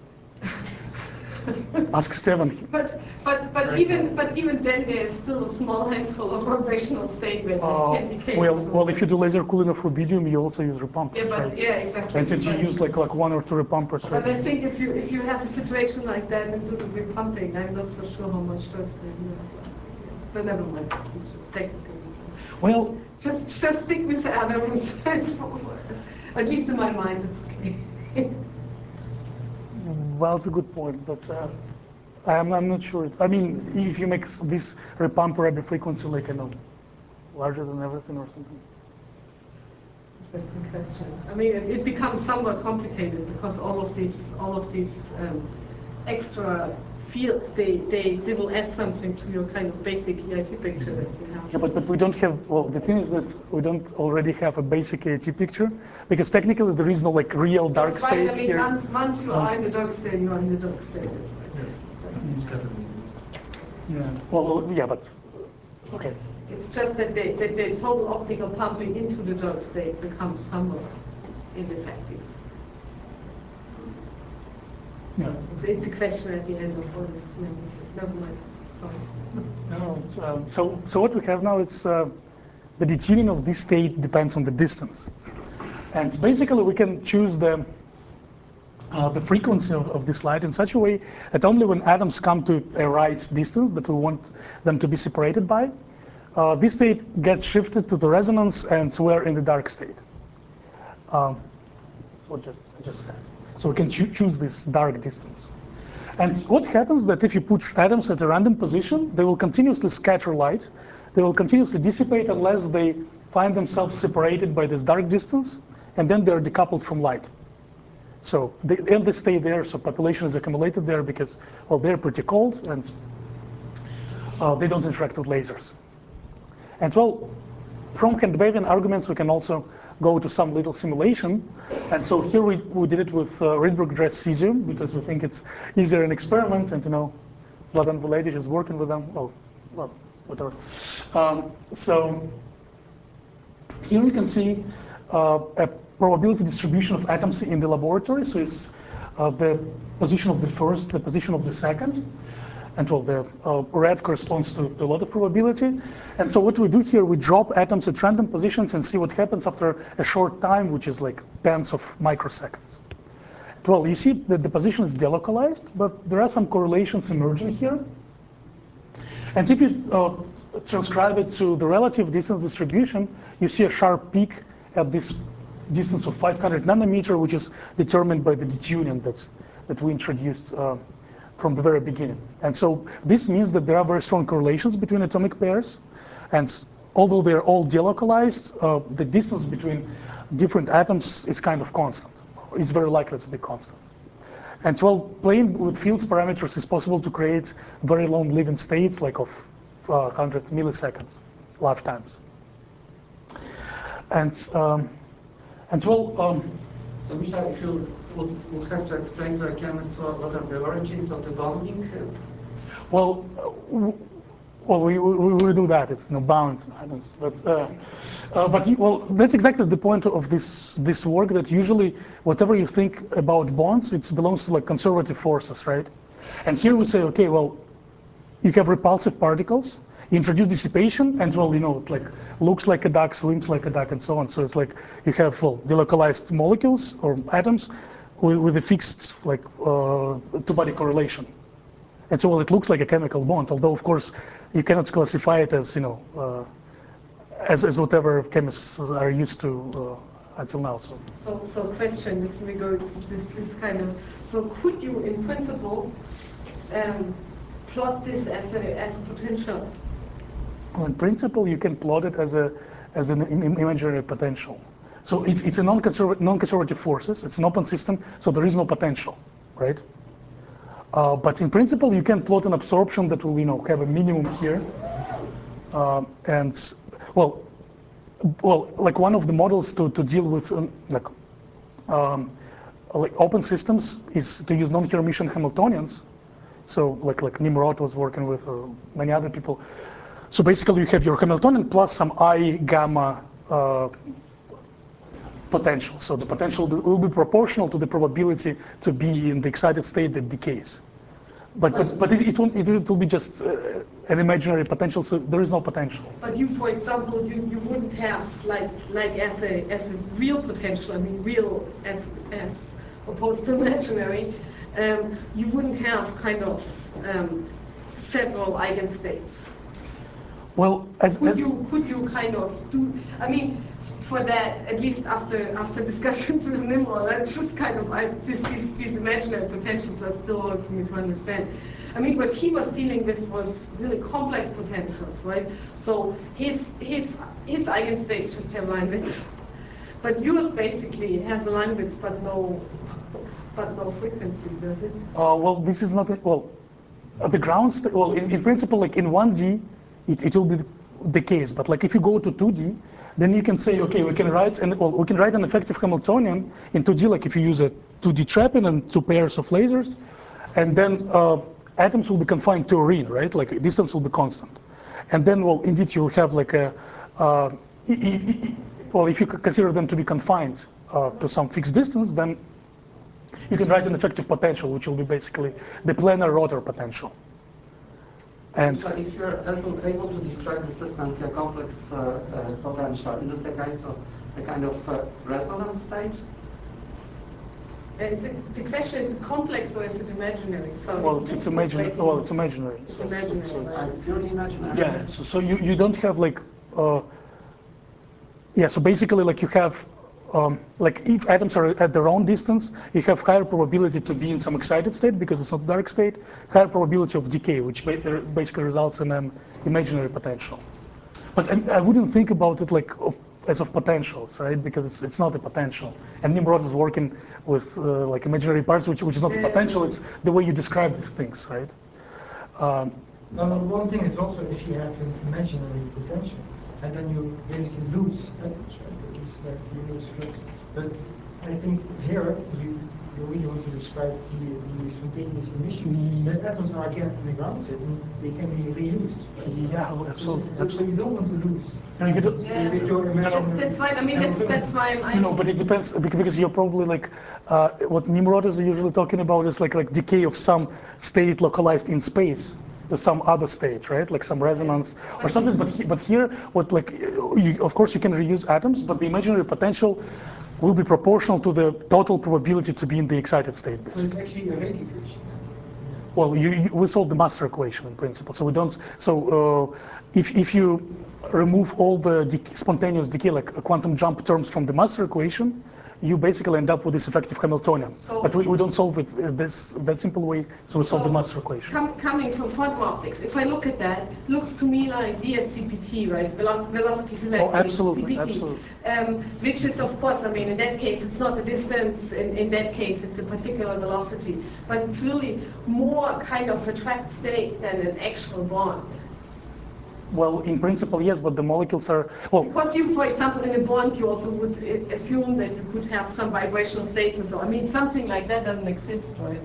A: Ask Stefan.
D: But but but even but even then there is still a small handful of rotational state that
A: Uh,
D: can decay.
A: well, well, if you do laser cooling of rubidium, you also use repumpers.
D: Yeah, but
A: right?
D: yeah, exactly.
A: And since you
D: but,
A: use like like one or two repumpers.
D: But
A: right?
D: I think if you if you have a situation like that and do the repumping, I'm not so sure how much drugs they do. But never mind. It's just technical.
A: Well,
D: just just stick with atoms. At least in my mind, it's okay.
A: Well, it's a good point, but uh, I'm, I'm not sure. I mean, if you make this repumper at the frequency, like, I know, larger than everything or something.
D: Interesting question. I mean, it, it becomes somewhat complicated because all of these, all of these um, extra fields, they, they, they will add something to your kind of basic E I T picture that you have.
A: Yeah, but, but we don't have, well, the thing is that we don't already have a basic E I T picture, because technically there is no like real dark
D: That's
A: state
D: right. I mean,
A: here.
D: once, once you are in the dark state, you are in the dark state. That's right.
B: It's kind of
A: Yeah. Well, yeah, but okay.
D: It's just that the, that the total optical pumping into the dark state becomes somewhat ineffective.
A: Yeah.
D: It's, it's a question at the end of all this magnitude. Never mind. Sorry.
A: No, it's, um, so so what we have now is uh, the detuning of this state depends on the distance. And basically, we can choose the uh, the frequency of, of this light in such a way that only when atoms come to a right distance that we want them to be separated by, uh, this state gets shifted to the resonance, and so we're in the dark state. Um, that's what just, I just said. So we can cho choose this dark distance. And what happens that if you put atoms at a random position, they will continuously scatter light. They will continuously dissipate unless they find themselves separated by this dark distance, and then they're decoupled from light. So they, and they stay there, so population is accumulated there because, well, they're pretty cold, and uh, they don't interact with lasers. And well, from Kent-Wavian arguments, we can also go to some little simulation. And so here we, we did it with uh, Rydberg dress cesium, because we think it's easier in experiments, and you know, Vladan Vuletić is working with them. Oh, well, whatever. Um, so here we can see uh, a probability distribution of atoms in the laboratory. So it's uh, the position of the first, the position of the second. And well, the uh, red corresponds to, to a lot of probability. And so what we do here, we drop atoms at random positions and see what happens after a short time, which is like tens of microseconds. Well, you see that the position is delocalized, but there are some correlations emerging here. And if you uh, transcribe it to the relative distance distribution, you see a sharp peak at this distance of five hundred nanometer, which is determined by the detuning that, that we introduced uh, from the very beginning. And so this means that there are very strong correlations between atomic pairs. And although they're all delocalized, uh, the distance between different atoms is kind of constant. It's very likely to be constant. And well, playing with fields parameters is possible to create very long living states, like of uh, one hundred milliseconds lifetimes. And um, and well, um,
E: So Misha, if you would, would have to explain to a chemist what are the origins of the bonding?
A: well, uh, well, we, we we do that. It's no bound atoms, but uh, uh, but you, well, that's exactly the point of this this work. That usually, whatever you think about bonds, it belongs to like conservative forces, right? And here we say, okay, well, you have repulsive particles. You introduce dissipation, and well, you know, it like looks like a duck, swims like a duck, and so on. So it's like you have well delocalized molecules or atoms with, with a fixed like uh, two-body correlation, and so well, it looks like a chemical bond. Although of course you cannot classify it as you know uh, as as whatever chemists are used to uh, until now. So.
D: So, so question, this regards this this kind of. So could you, in principle, um, plot this as a as a potential?
A: Well, in principle, you can plot it as a as an im imaginary potential. So it's it's a non-conservative non-conservative forces. It's an open system, so there is no potential, right? Uh, but in principle, you can plot an absorption that will you know have a minimum here, uh, and well, well, like one of the models to to deal with um, like um, like open systems is to use non-Hermitian Hamiltonians. So like like Nimrod was working with, or many other people. So basically, you have your Hamiltonian plus some I gamma uh, potential. So the potential will be proportional to the probability to be in the excited state that decays. But but but it, it won't. It, it will be just uh, an imaginary potential. So there is no potential.
D: But you, for example, you, you wouldn't have like like as a as a real potential. I mean, real as as opposed to imaginary. Um, you wouldn't have kind of um, several eigenstates.
A: Well, as,
D: could
A: as
D: you could you kind of do? I mean, for that, at least after after discussions with Nimrod, I just kind of I, this, these these imaginary potentials are still hard for me to understand. I mean, what he was dealing with was really complex potentials, right? So his his his eigenstates just have line widths, but yours basically has a line width but no but no frequency, does it?
A: Uh, well, this is not a, well. Uh, the ground state. Well, in, in principle, like in one D, it it will be the case. But like if you go to two D, then you can say, okay, we can write and well, we can write an effective Hamiltonian in two D, like if you use a two D trapping and two pairs of lasers, and then uh, atoms will be confined to a ring, right? Like distance will be constant, and then well, indeed you'll have like a uh, e e e well, if you consider them to be confined uh, to some fixed distance, then you can write an effective potential, which will be basically the planar rotor potential. And
J: So if you're able, able to describe the system to a complex uh, uh, potential, is it the kind of a kind of uh, resonance state?
D: Is it, the question is it complex or is it imaginary? So
A: well, it's, it's imaginary. Well, it's imaginary.
D: It's
A: So- so-
D: imaginary,
A: so it's-
D: right?
J: It's purely imaginary.
A: Yeah, so, so you, you don't have like, uh, yeah, so basically like you have, um, like if atoms are at their own distance, you have higher probability to be in some excited state because it's not dark state, higher probability of decay, which ba- basically results in an imaginary potential. But I, I wouldn't think about it like of, as of potentials, right? Because it's, it's not a potential. And Nimrod is working with uh, like imaginary parts, which, which is not a potential, it's the way you describe these things, right? Um,
E: No, no, one thing is also if you have an imaginary potential, and then you basically lose atoms, right? That is that you lose flux. But I think here you, you really want to describe the, the spontaneous emission. That atoms are again in the ground state and they can be reused.
A: yeah, well, absolutely.
E: So, so you don't want to lose.
A: No, you don't-
D: Yeah.
E: With your imaginary-
D: That's right. I mean, that's that's why I'm. I'm
A: No, but it depends bec- because you're probably like uh, what Nimrod is usually talking about is like like decay of some state localized in space to some other state, right? Like some resonance or something. But he, but here, what like you, of course you can reuse atoms, but the imaginary potential will be proportional to the total probability to be in the excited state.
E: So
A: Basically.
E: it's actually a rate equation.
A: Well, you, you, we solve the master equation in principle, so we don't. So uh, if if you remove all the dec- spontaneous decay, like uh, quantum jump terms from the master equation, you basically end up with this effective Hamiltonian.
D: So-
A: but we, we don't solve it uh, this that simple way, so we solve the
D: So,
A: master equation.
D: Com- coming from quantum optics, if I look at that, looks to me like V S C P T, right? Velo- velocity selective.
A: Oh, absolutely,
D: C P T,
A: absolutely.
D: Um, which is, of course, I mean, in that case, it's not a distance. In, in that case, it's a particular velocity. But it's really more kind of a trapped state than an actual bond.
A: Well, in principle, yes, but the molecules are well.
D: Because you, for example, in a bond, you also would uh, assume that you could have some vibrational states or so. I mean, something like that doesn't exist, right?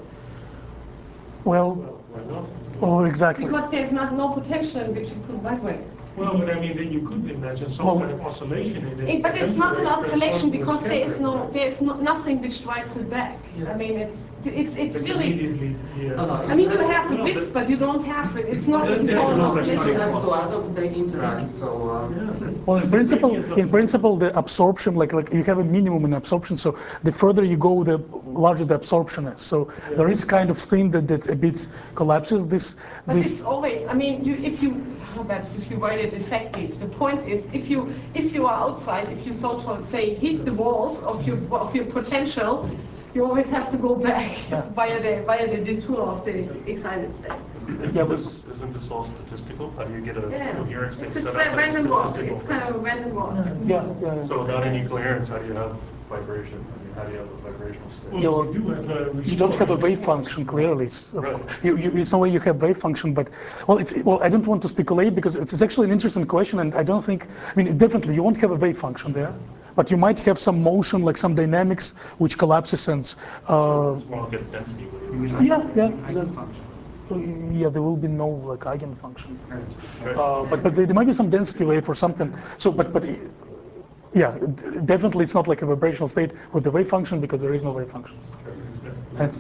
A: Well,
B: Why not?
A: oh, exactly.
D: Because there's not no potential in which you could vibrate.
B: Well, but I mean, then you could imagine some
A: Well,
B: kind of oscillation in this.
D: Eh, But it's not an
B: potential
D: oscillation
B: transformed
D: because there is
B: scattering,
D: no,
B: right?
D: there is no, nothing which drives it back. I mean, it's, it's, it's
B: It's
D: really,
B: immediately, yeah.
J: No, no,
D: I mean, you have the
B: No,
D: bits,
B: but-
D: but you don't have it. It's not
B: Yeah,
D: what you
B: there's
D: call an
B: no
J: If you
D: oscillation.
J: have two atoms, they interact, so uh,
B: Yeah.
A: Well, in principle, in principle, the absorption, like like you have a minimum in absorption. So the further you go, the larger the absorption is. So there is kind of thing that, that a bit collapses this.
D: But
A: this
D: it's always, I mean, you, if you, how about if you write it effective, the point is, if you, if you are outside, if you so to say hit the walls of your, of your potential, you always have to go back
A: Yeah.
D: via the, via the detour of the excited state.
A: Yeah,
K: Isn't this, isn't this all statistical? How do you get a
D: Yeah.
K: coherent state
D: It's,
K: set
D: it's
K: up
D: a
K: that's
D: random walk.
K: statistical?
D: It's kind of a random walk.
A: yeah, yeah, yeah.
K: So without any coherence, how do you have vibration? I mean, how do you have a vibrational state?
A: Yeah, well,
B: You do have a
A: You don't have a wave
B: response.
A: function, clearly. It's, of
K: Right.
A: course- you, you, it's no way you have wave function, but well, it's well. I don't want to speculate because it's, it's actually an interesting question, and I don't think. I mean, definitely you won't have a wave function there, but you might have some motion, like some dynamics, which collapses and. Uh,
K: It's more like a density wave.
A: yeah, yeah, exactly. Uh, Yeah, there will be no like eigenfunction, uh, but but there, there might be some density wave or something. So, but but. Yeah, d- definitely it's not like a vibrational state with the wave function because there is no wave functions. That's,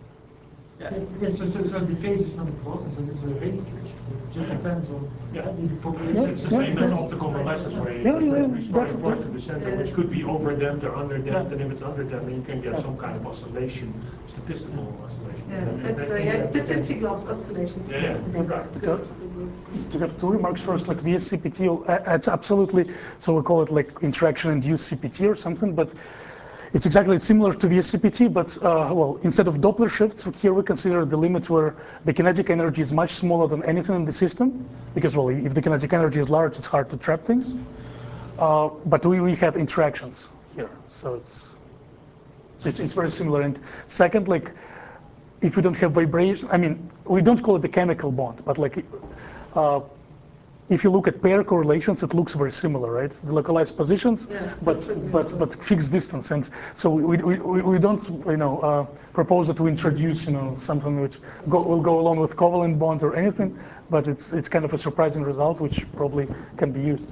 E: Yeah, yeah, so, so, so the phase is not important, so this is a rate equation. It just depends on
B: Yeah.
E: uh, the population.
B: It's the same as optical molasses where you
A: Yeah, yeah, yeah,
B: restore
A: definitely.
B: force to the center, which could be overdamped or underdamped,
A: Yeah.
B: and if it's underdamped, then you can get some kind of oscillation, statistical oscillation.
D: Yeah,
B: And
D: that's
B: that-
D: uh, yeah,
B: that-
D: statistical oscillations.
B: Yeah, yeah, right.
A: to, to have two remarks first, like V S C P T, uh, it's absolutely, so we call it like interaction-induced C P T or something, but it's exactly it's similar to V S C P T, but uh, well, instead of Doppler shifts, here we consider the limit where the kinetic energy is much smaller than anything in the system, because well, if the kinetic energy is large, it's hard to trap things. Uh, but we, we have interactions here, so it's, so it's it's very similar. And second, like if we don't have vibration, I mean, we don't call it the chemical bond, but like. Uh, If you look at pair correlations, it looks very similar, right? The localized positions,
D: Yeah.
A: but but but fixed distance, and so we we, we, we don't you know uh, propose that we introduce you know something which go, will go along with covalent bond or anything, but it's it's kind of a surprising result which probably can be used.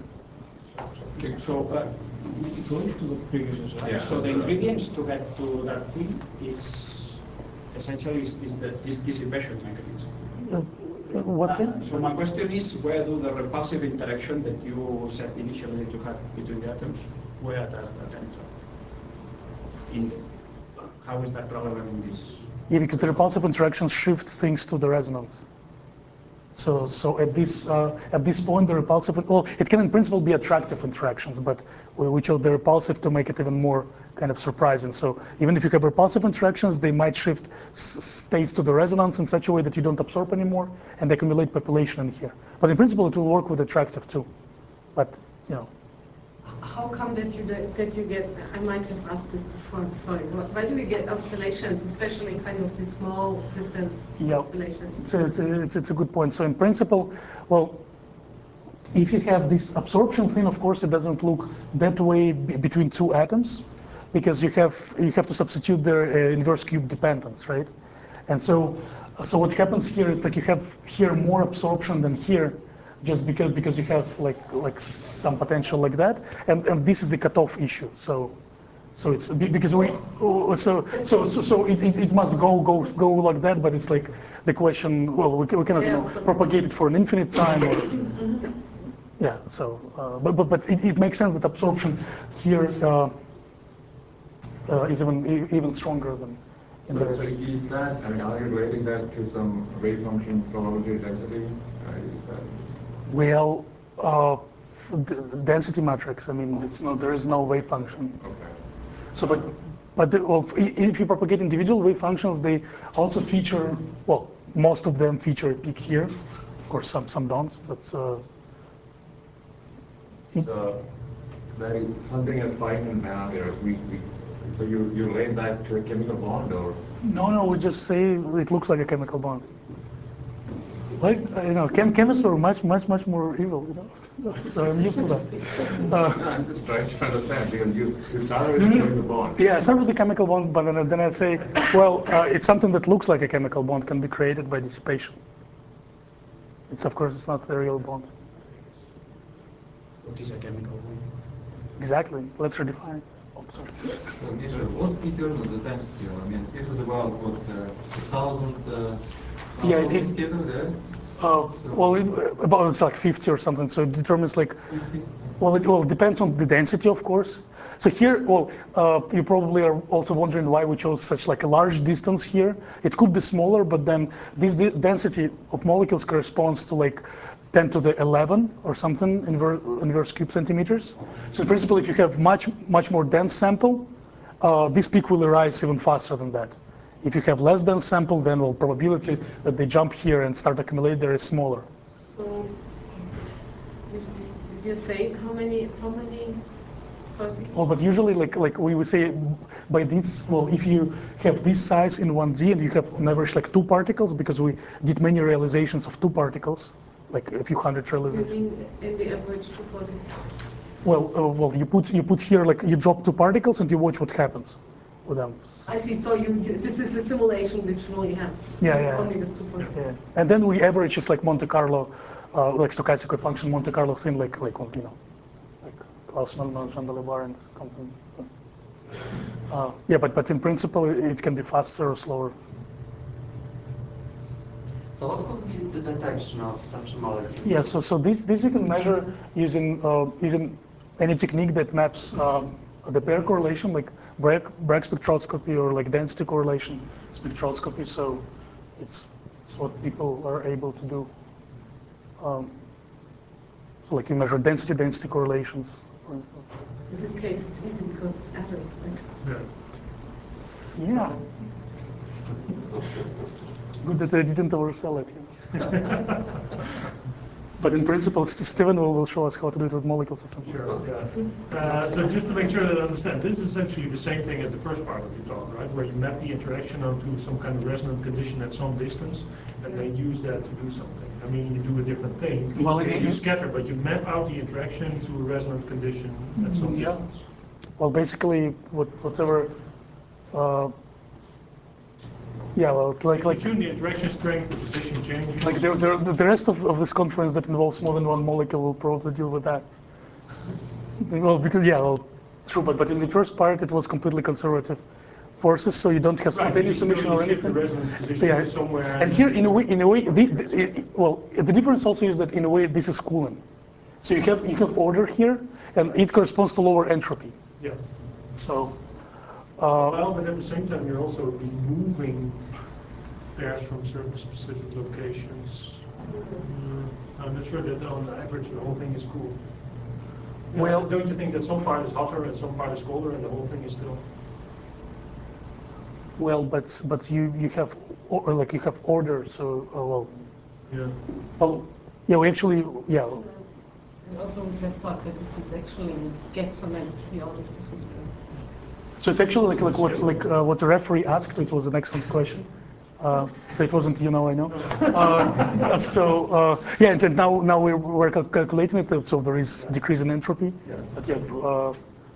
H: Okay, so uh, going to the previous slide,
C: Yeah.
H: so the ingredients to get to that thing is essentially is, is the this dissipation mechanism.
A: Uh, What
H: Uh,
A: thing?
H: so my question is, where do the repulsive interaction that you said initially to have between the atoms, where does that enter? In how is that relevant in this?
A: Yeah, because the repulsive interactions shift things to the resonance. So, so at this uh, at this point, the repulsive, well, it can in principle be attractive interactions, but we, we chose the repulsive to make it even more kind of surprising. So even if you have repulsive interactions, they might shift s states to the resonance in such a way that you don't absorb anymore and accumulate population in here. But in principle, it will work with attractive too. But you know.
D: How come that you that you get? I might have asked this before. I'm sorry. Why do we get oscillations, especially kind of these small distance
A: Yeah,
D: oscillations?
A: it's a, it's, a, it's, it's a good point. So in principle, well, if you have this absorption thing, of course, it doesn't look that way b between two atoms, because you have you have to substitute their uh, inverse cube dependence, right? And so, so what happens here is like you have here more absorption than here, just because because you have like like some potential like that, and and this is the cutoff issue. So. So it's because we so so so, so it, it, it must go go go like that, but it's like the question. Well, we, we cannot you know, propagate it for an infinite time. Or, yeah. So, uh, but but but it, it makes sense that absorption here uh, uh, is even even stronger than. In
C: so,
A: the
C: so is that? I mean, are you relating that to some wave function probability density? Uh, is that?
A: Well, uh, the density matrix. I mean, it's no. There is no wave function.
C: Okay.
A: So, but, but the, well, if you propagate individual wave functions, they also feature, well, most of them feature a peak here. Of course, some some don't, but. Uh,
C: so, that is something at five hundred nanometers. We, we, so you, you relate that to a chemical bond, or?
A: No, no, we just say it looks like a chemical bond. Like, you know, chem chemists are much, much, much more evil, you know. So I'm used to that. Uh,
C: I'm just trying to understand, because you, you started with a chemical bond.
A: Yeah, I started with the chemical bond, but then, then I say, well, uh, it's something that looks like a chemical bond can be created by dissipation. It's, of course, it's not a real bond.
H: What is a chemical bond?
A: Exactly. Let's redefine it. Oh, sorry.
G: So, Misha, what determines the time scale? I mean, this is about, what, uh, a thousand uh,
A: Yeah, it, it,
G: skaters there?
A: Uh,
G: So,
A: well, it, about it's like fifty or something. So it determines like, well, it well it depends on the density, of course. So here, well, uh, you probably are also wondering why we chose such like a large distance here. It could be smaller, but then this the density of molecules corresponds to like ten to the eleven or something inverse, inverse cube centimeters. So in principle, if you have much much more dense sample, uh, this peak will rise even faster than that. If you have less dense sample, then well, probability that they jump here and start accumulate there is smaller.
D: So, did you say how many how many particles?
A: Well, but usually, like like we would say, by this, well, if you have this size in one Z and you have on average like two particles, because we did many realizations of two particles, like a few hundred
D: You
A: realizations.
D: mean in the average two particles?
A: Well, uh, well, you put you put here like you drop two particles and you watch what happens with them.
D: I see. So you, you this is a simulation which only has
A: Yeah,
D: it's
A: yeah.
D: only with two particles.
A: Yeah. And then we average just like Monte Carlo, uh, like stochastic function Monte Carlo thing, like like you know, like Klaus Mellmann, Jean Delebarre, and company. Uh, yeah, but but in principle, it can be faster or slower.
J: So what could be the detection of such a molecule?
A: Yeah. So so this this you can measure using uh, using any technique that maps um, the pair correlation, like Bragg, Bragg spectroscopy or like density correlation spectroscopy. So it's it's what people are able to do. Um, so like you measure density density correlations, for instance.
D: In this case, it's easy because it's atoms, right?
B: Yeah.
A: Yeah. Good that I didn't oversell it. You know? But in principle, St- Steven will, will show us how to do it with molecules at some point.
B: Sure, yeah. Uh, so just to make sure that I understand, this is essentially the same thing as the first part of your talk, right? Where you map the interaction onto some kind of resonant condition at some distance, and then use that to do something. I mean, you do a different thing.
A: Well,
B: you,
A: it-
B: you
A: it-
B: scatter, but you map out the interaction to a resonant condition at some
A: Yeah.
B: distance.
A: Well, basically, what, whatever. Uh, yeah, well, like
B: If
A: like
B: you tune the interaction strength, the position changes.
A: like the, the, the rest of, of this conference that involves more than one molecule will probably deal with that. Well, because yeah, well, true, but but in the first part it was completely conservative forces, so you don't have
B: Right,
A: spontaneous
B: you can
A: emission or
B: only shift the
A: anything.
B: resonance position
A: Yeah.
B: somewhere.
A: And here, in a way, in a way, the, the, well, the difference also is that in a way this is cooling. So you have you have order here, and it corresponds to lower entropy.
B: Yeah.
A: So. Uh,
B: well, but at the same time, you're also removing pairs from certain specific locations. Mm, I'm not sure that on average the whole thing is cool. Yeah,
A: well,
B: don't you think that some part is hotter and some part is colder, and the whole thing is still?
A: Well, but but you you have or like you have order, so uh, well.
B: Yeah.
A: Well, yeah, we actually yeah.
D: And also we just thought that this is actually get some energy out of the system.
A: So it's actually like like what like uh, what the referee asked. It was an excellent question. Uh, so it wasn't you know I know. Uh, so uh, yeah, and then now now we're, we're cal calculating it. So there is decrease in entropy.
C: Yeah.
A: But yeah. Uh,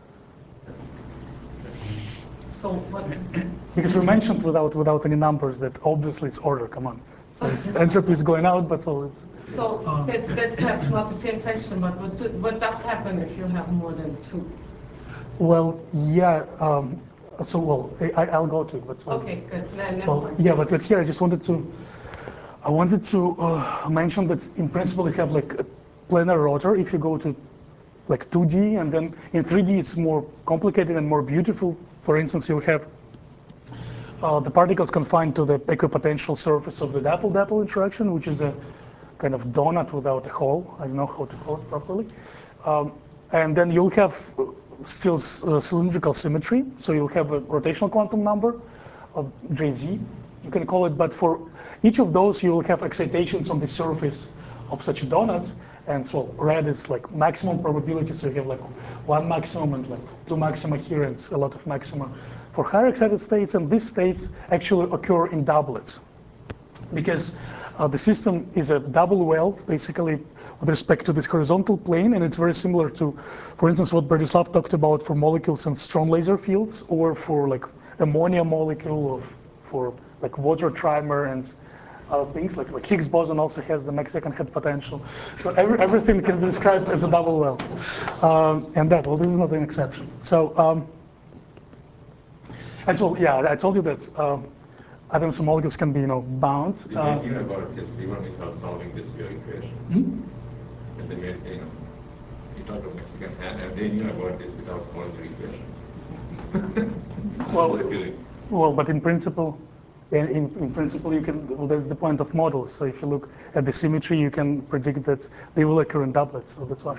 D: So what?
A: Because we mentioned without without any numbers that obviously it's order. Come on. So it's, entropy is going out, but well, it's.
D: So that's that's perhaps not a fair question, but what do, what does happen if you have more than two?
A: Well, yeah. Um, so well, I, I'll go to it, but. Well,
D: okay, good. No, never
A: well,
D: mind.
A: yeah, but, but here I just wanted to. I wanted to uh, mention that in principle you have like a planar rotor if you go to like two D, and then in three D it's more complicated and more beautiful. For instance, you have uh, the particles confined to the equipotential surface of the dipole-dipole interaction, which is a kind of donut without a hole. I don't know how to call it properly. Um, and then you'll have still uh, cylindrical symmetry, so you'll have a rotational quantum number of J Z, you can call it, but for each of those you'll have excitations on the surface of such donuts. And so red is like maximum probability, so you have like one maximum and like two maxima here and a lot of maxima for higher excited states, and these states actually occur in doublets because uh, the system is a double well basically with respect to this horizontal plane, and it's very similar to, for instance, what Bratislav talked about for molecules in strong laser fields, or for like ammonia molecule, or for like water trimer and other things, like, like Higgs boson also has the Mexican head potential. So every, everything can be described as a double well. Um, and that, well, this is not an exception. So, um, and well, yeah, I told you that um, atoms and molecules can be, you know, bound.
C: Did
A: Uh,
C: you knew about this even without solving this wave equation?
A: hmm?
C: And they made, you know, you talked about Mexican hand, and they knew about this without solving the equations.
A: well,
C: Just kidding.
A: well, but in principle, In, in, in principle, you can. Well, that's the point of models. So if you look at the symmetry, you can predict that they will occur in doublets. So that's why.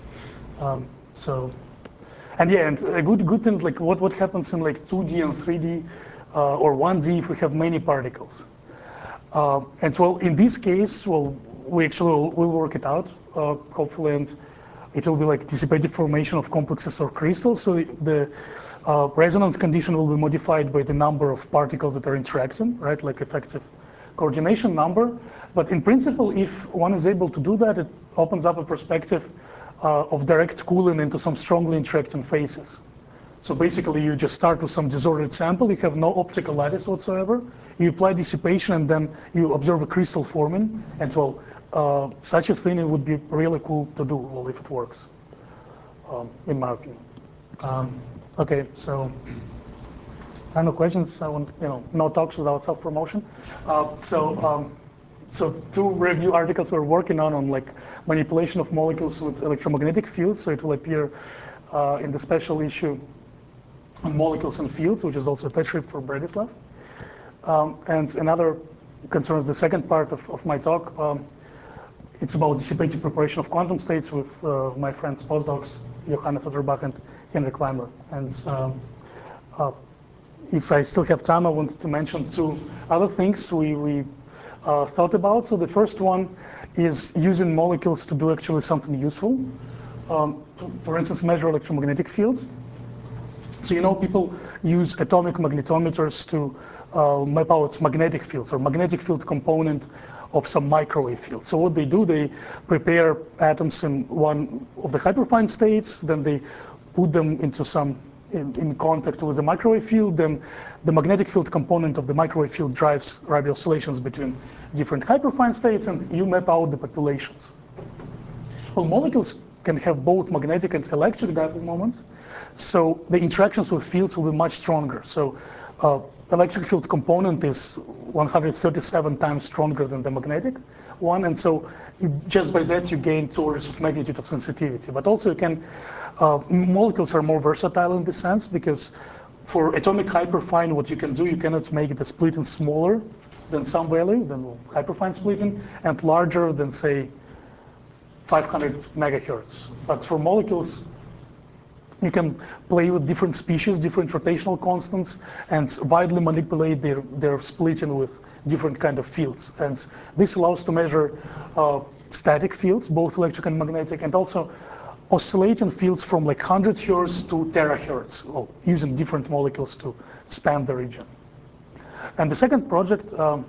A: Um, so, and yeah, and a good good thing like what what happens in like two D and three D uh, or one D if we have many particles. Uh, and well, in this case, well, we actually will we'll work it out uh, hopefully, and it will be like dissipative formation of complexes or crystals. So the Uh, resonance condition will be modified by the number of particles that are interacting, right, like effective coordination number. But in principle, if one is able to do that, it opens up a perspective uh, of direct cooling into some strongly interacting phases. So basically, you just start with some disordered sample, you have no optical lattice whatsoever, you apply dissipation, and then you observe a crystal forming, and well, uh, such a thing, it would be really cool to do, well, if it works, um, in my opinion. Um, Okay, so I have no questions. I want, you know, no talks without self-promotion. Uh, so, um, so two review articles we're working on on like manipulation of molecules with electromagnetic fields. So it will appear uh, in the special issue on molecules and fields, which is also a pet ship for Bratislav. Um, and another concerns the second part of, of my talk. Um, it's about dissipative preparation of quantum states with uh, my friends postdocs Johannes Otterbach and Henrik Weimer. And um, uh, if I still have time, I wanted to mention two other things we, we uh, thought about. So the first one is using molecules to do actually something useful. Um, to, for instance, measure electromagnetic fields. So you know, people use atomic magnetometers to uh, map out magnetic fields or magnetic field component of some microwave field. So what they do, they prepare atoms in one of the hyperfine states, then they put them into some in, in contact with the microwave field, then the magnetic field component of the microwave field drives Rabi oscillations between different hyperfine states, and you map out the populations. Well, molecules can have both magnetic and electric dipole moments. So the interactions with fields will be much stronger. So uh, electric field component is one hundred thirty-seven times stronger than the magnetic one. And so you, just by that, you gain two orders of magnitude of sensitivity. But also you can, uh, molecules are more versatile in this sense, because for atomic hyperfine, what you can do, you cannot make the splitting smaller than some value, than hyperfine splitting, and larger than, say, five hundred megahertz. But for molecules, you can play with different species, different rotational constants, and widely manipulate their, their splitting with different kind of fields. And this allows to measure uh, static fields, both electric and magnetic, and also oscillating fields from like one hundred hertz to terahertz, well, using different molecules to span the region. And the second project um,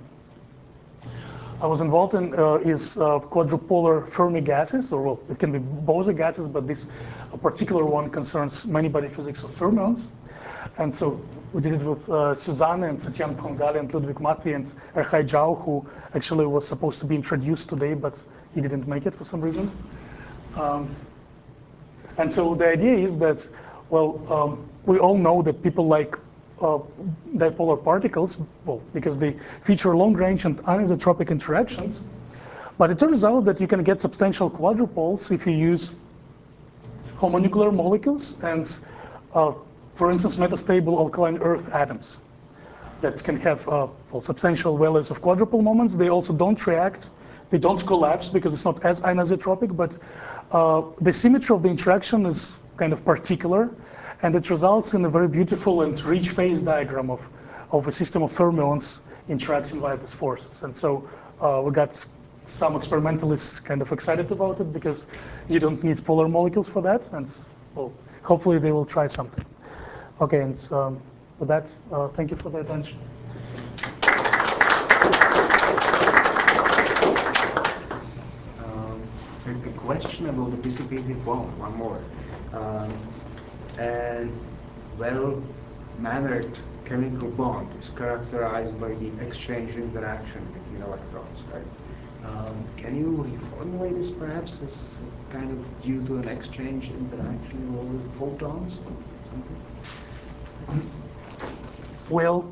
A: I was involved in uh, is uh, quadrupolar Fermi gases, or well, it can be Bose gases, but this particular one concerns many-body physics of fermions. And so we did it with uh, Suzanne and Satyan Kongali and Ludwig Matti and Erhai Zhao, who actually was supposed to be introduced today, but he didn't make it for some reason. Um, and so the idea is that, well, um, we all know that people like Uh, dipolar particles, well, because they feature long-range and anisotropic interactions. But it turns out that you can get substantial quadrupoles if you use homonuclear molecules and, uh, for instance, metastable alkaline earth atoms that can have uh, well, substantial values of quadrupole moments. They also don't react. They don't collapse because it's not as anisotropic, but uh, the symmetry of the interaction is kind of particular. And it results in a very beautiful and rich phase diagram of, of a system of fermions interacting via these forces. And so uh, we got some experimentalists kind of excited about it because you don't need polar molecules for that. And well, hopefully they will try something. Okay, and um, with that, uh, thank you for the attention.
L: Um, a, a question about the dissipated bond, one more. Um, And well-mannered chemical bond is characterized by the exchange interaction between electrons, right? Um, can you reformulate this perhaps as kind of due to an exchange interaction with photons or something?
A: Well,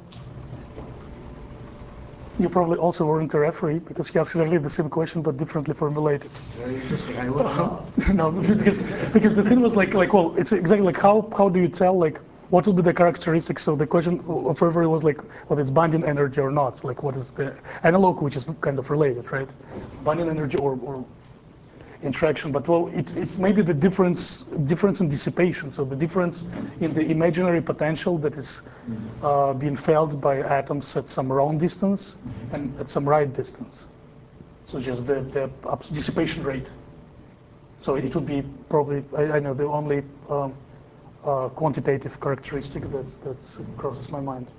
A: you probably also weren't a referee because he asked exactly the same question but differently formulated.
L: Very interesting. I was not.
A: No, because because the thing was like like well, it's exactly like how how do you tell like what will be the characteristics? So the question of referee was like whether it's binding energy or not. Like what is the analog, which is kind of related, right? Binding energy or or interaction. But well, it it may be the difference difference in dissipation. So the difference in the imaginary potential that is uh, being felt by atoms at some round distance and at some right distance. So just the, the dissipation rate. So it would be probably, I, I know, the only um, uh, quantitative characteristic that that crosses my mind.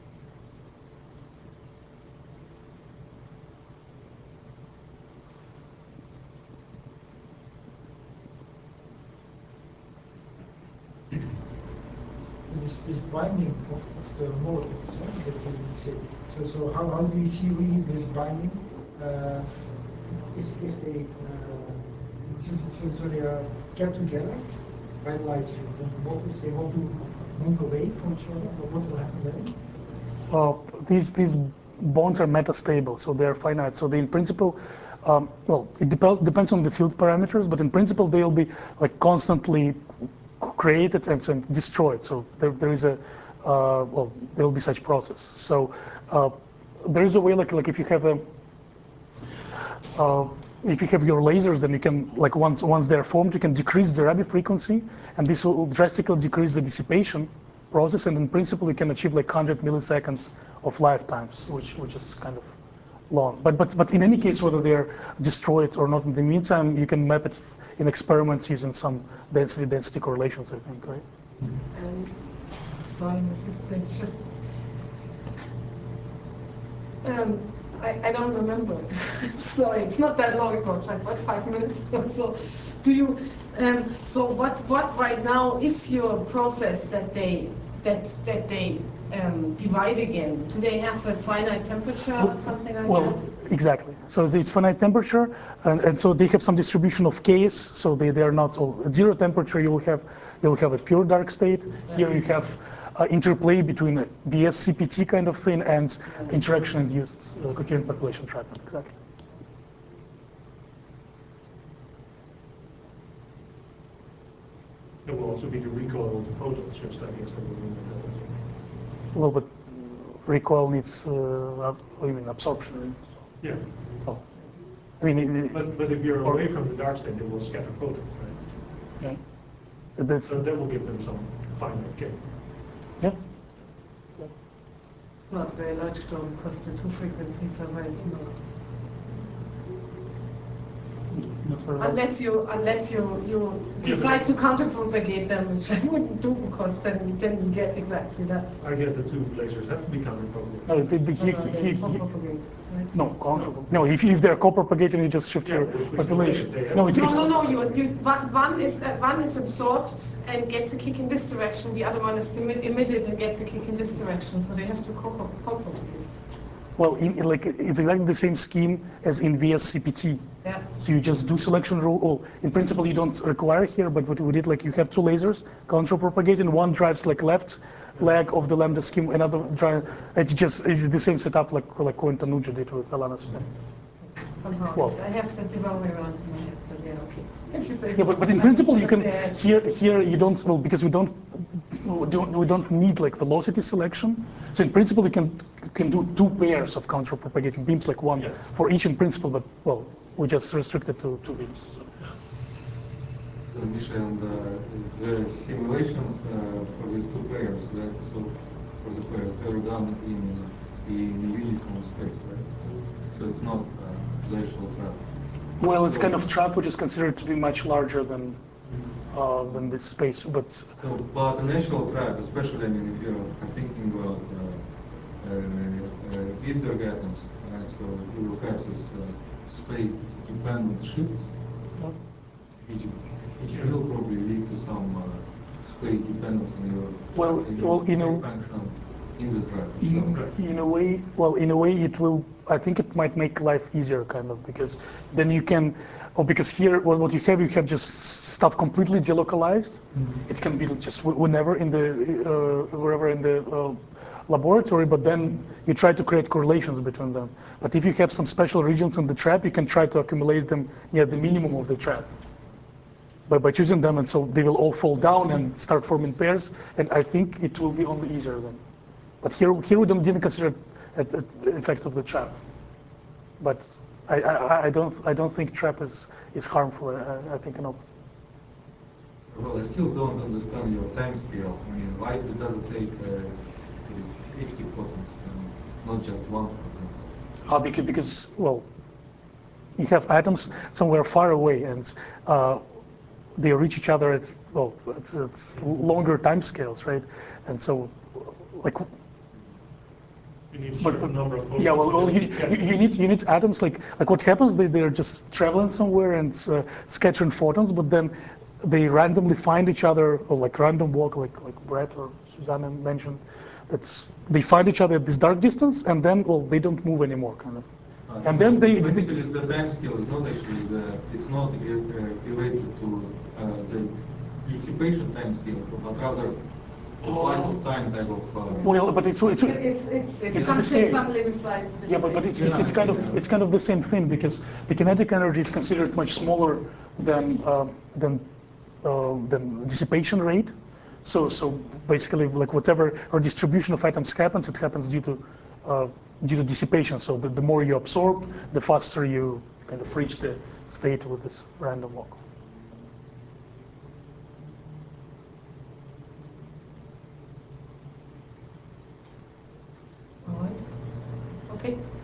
E: This, this binding of, of the molecules eh, that you say. So, so how, how do you see really this binding? Uh, if, if they, uh, so, so they are kept together by the light field. And what if they want to move away from each other? What will happen then?
A: Uh, these these bonds are metastable, so they're finite. So they, in principle, um, well, it dep depends on the field parameters, but in principle they'll be like constantly created and, and destroyed. So there, there is a, uh, well, there will be such process. So uh, there is a way, like like if you have a, uh, if you have your lasers, then you can, like once once they're formed, you can decrease the Rabi frequency, and this will drastically decrease the dissipation process. And in principle, you can achieve like one hundred milliseconds of lifetimes, which which is kind of long. But but but in any case, whether they're destroyed or not, in the meantime, you can map it in experiments using some density-density correlations, I think, right?
D: Um, sorry, Missus Stitch, just um, I, I don't remember. Sorry, it's not that long ago. It's like what, five minutes or so. Do you? Um, so what? What right now is your process that they that that they um, divide again? Do they have a finite temperature or something like
A: Well,
D: that?
A: exactly. So it's finite temperature, and, and so they have some distribution of Ks. So they, they are not all at zero temperature. You will have you will have a pure dark state. Here you have uh, interplay between a B S C P T kind of thing and interaction-induced uh, coherent population trapment. Exactly.
B: There will also be the recoil of the photons, just I guess, from the wind and that thing.
A: Well, but recoil needs, uh, I mean, absorption.
B: Yeah.
A: Oh. I mean, it,
B: But, but if you're away from the dark state, they will scatter photons, right?
A: yeah. That's,
B: So that will give them some finite K.
A: yes.
D: It's not very large storm because the two frequencies are very small.
A: Not very large.
D: Unless you unless you you decide to counterpropagate them, which I wouldn't do because then then you get exactly that.
B: I guess the two lasers have to be counterpropagated.
A: No, the, the, he,
D: No, no,
A: he,
D: they
A: he,
D: co-propagate, right?
A: no, counter- no. If, if they're co-propagating, you just shift
B: Yeah,
A: your
B: but which
A: population.
B: way? They have
A: No,
B: to
A: it's,
D: No,
A: it's
D: no, no. You, you, one, one is uh, one is absorbed and gets a kick in this direction. The other one is emi- emitted and gets a kick in this direction. So they have to co- co-propagate.
A: well, in, in like it's exactly the same scheme as in V S C P T.
D: Yeah.
A: So you just do selection rule. Oh, in principle, you don't require here, but what we did, like you have two lasers counter-propagating. One drives like left leg of the lambda scheme, another drive. It's just it's the same setup like like Cohen Tanuja did with Alana Spin.
D: Somehow
A: Well.
D: I have that developing around in my head, but yeah, okay. If you say
A: Yeah,
D: so.
A: but, but in principle, you can
D: Yeah.
A: here here you don't well because we don't we don't we don't need like velocity selection. So in principle, you can you can do two pairs of counter-propagating beams, like one
B: Yeah.
A: for each in principle. But well, we just restricted to two beams. So.
G: So, Misha, and uh, the simulations uh, for these two pairs, right? So, for the pairs, they were done in in uniform space, right? So it's not uh, the actual trap.
A: Well, it's
G: So-
A: kind of trap, which is considered to be much larger than uh, than this space. But
G: So, but an actual trap, especially, I mean, if you're thinking about uh, uh, uh, Rydberg atoms, right? So you will have this uh, space-dependent shifts, which, which will probably lead to some uh, space dependence in your
A: Well,
G: in your
A: well, you know-
G: function in the trap
A: in,
G: itself.
A: in a way, well, in a way, it will. I think it might make life easier, kind of, because then you can. Or because here, well, what you have, you have just stuff completely delocalized. It can be just wh- whenever in the uh, wherever in the uh, laboratory, but then you try to create correlations between them. But if you have some special regions in the trap, you can try to accumulate them near the minimum of the trap. By, by choosing them, and so they will all fall down and start forming pairs, and I think it will be only easier then. But here, here we don't, didn't consider it the effect of the trap. But I, I, I don't, I don't think trap is, is harmful. I, I think no.
G: Well, I still don't understand your time scale. I mean, why does it take uh, fifty photons and not just one photon?
A: Uh, because, because, well, you have atoms somewhere far away, and uh, they reach each other at, well, it's, it's longer time scales, right? And so, like,
B: You need a
A: But-
B: certain
A: but-
B: number of photons.
A: yeah, well,
B: to
A: well
B: be
A: you,
B: able to get
A: you, you need you need atoms like like what happens? They they're just traveling somewhere and uh, scattering photons, but then they randomly find each other, or like random walk, like like Brett or Susanna mentioned. That's they find each other at this dark distance, and then well they don't move anymore, kind of.
G: Uh,
A: And
G: so
A: then they-
G: basically the time scale is not actually the it's not re- uh, related to uh, the dissipation time scale, but rather the life of time type of. Uh,
A: Well, but it's it's.
D: It's it's it's,
A: It's the
D: something
A: same.
D: some limit slides.
A: Yeah, but, but it's, it's, it's
G: Yeah,
A: kind of
G: yeah.
A: it's kind of the same thing because the kinetic energy is considered much smaller than uh, than uh, than dissipation rate. So so basically, like whatever or distribution of atoms happens, it happens due to uh, due to dissipation. So the, the more you absorb, the faster you kind of reach the state with this random walk.
D: All right. Okay.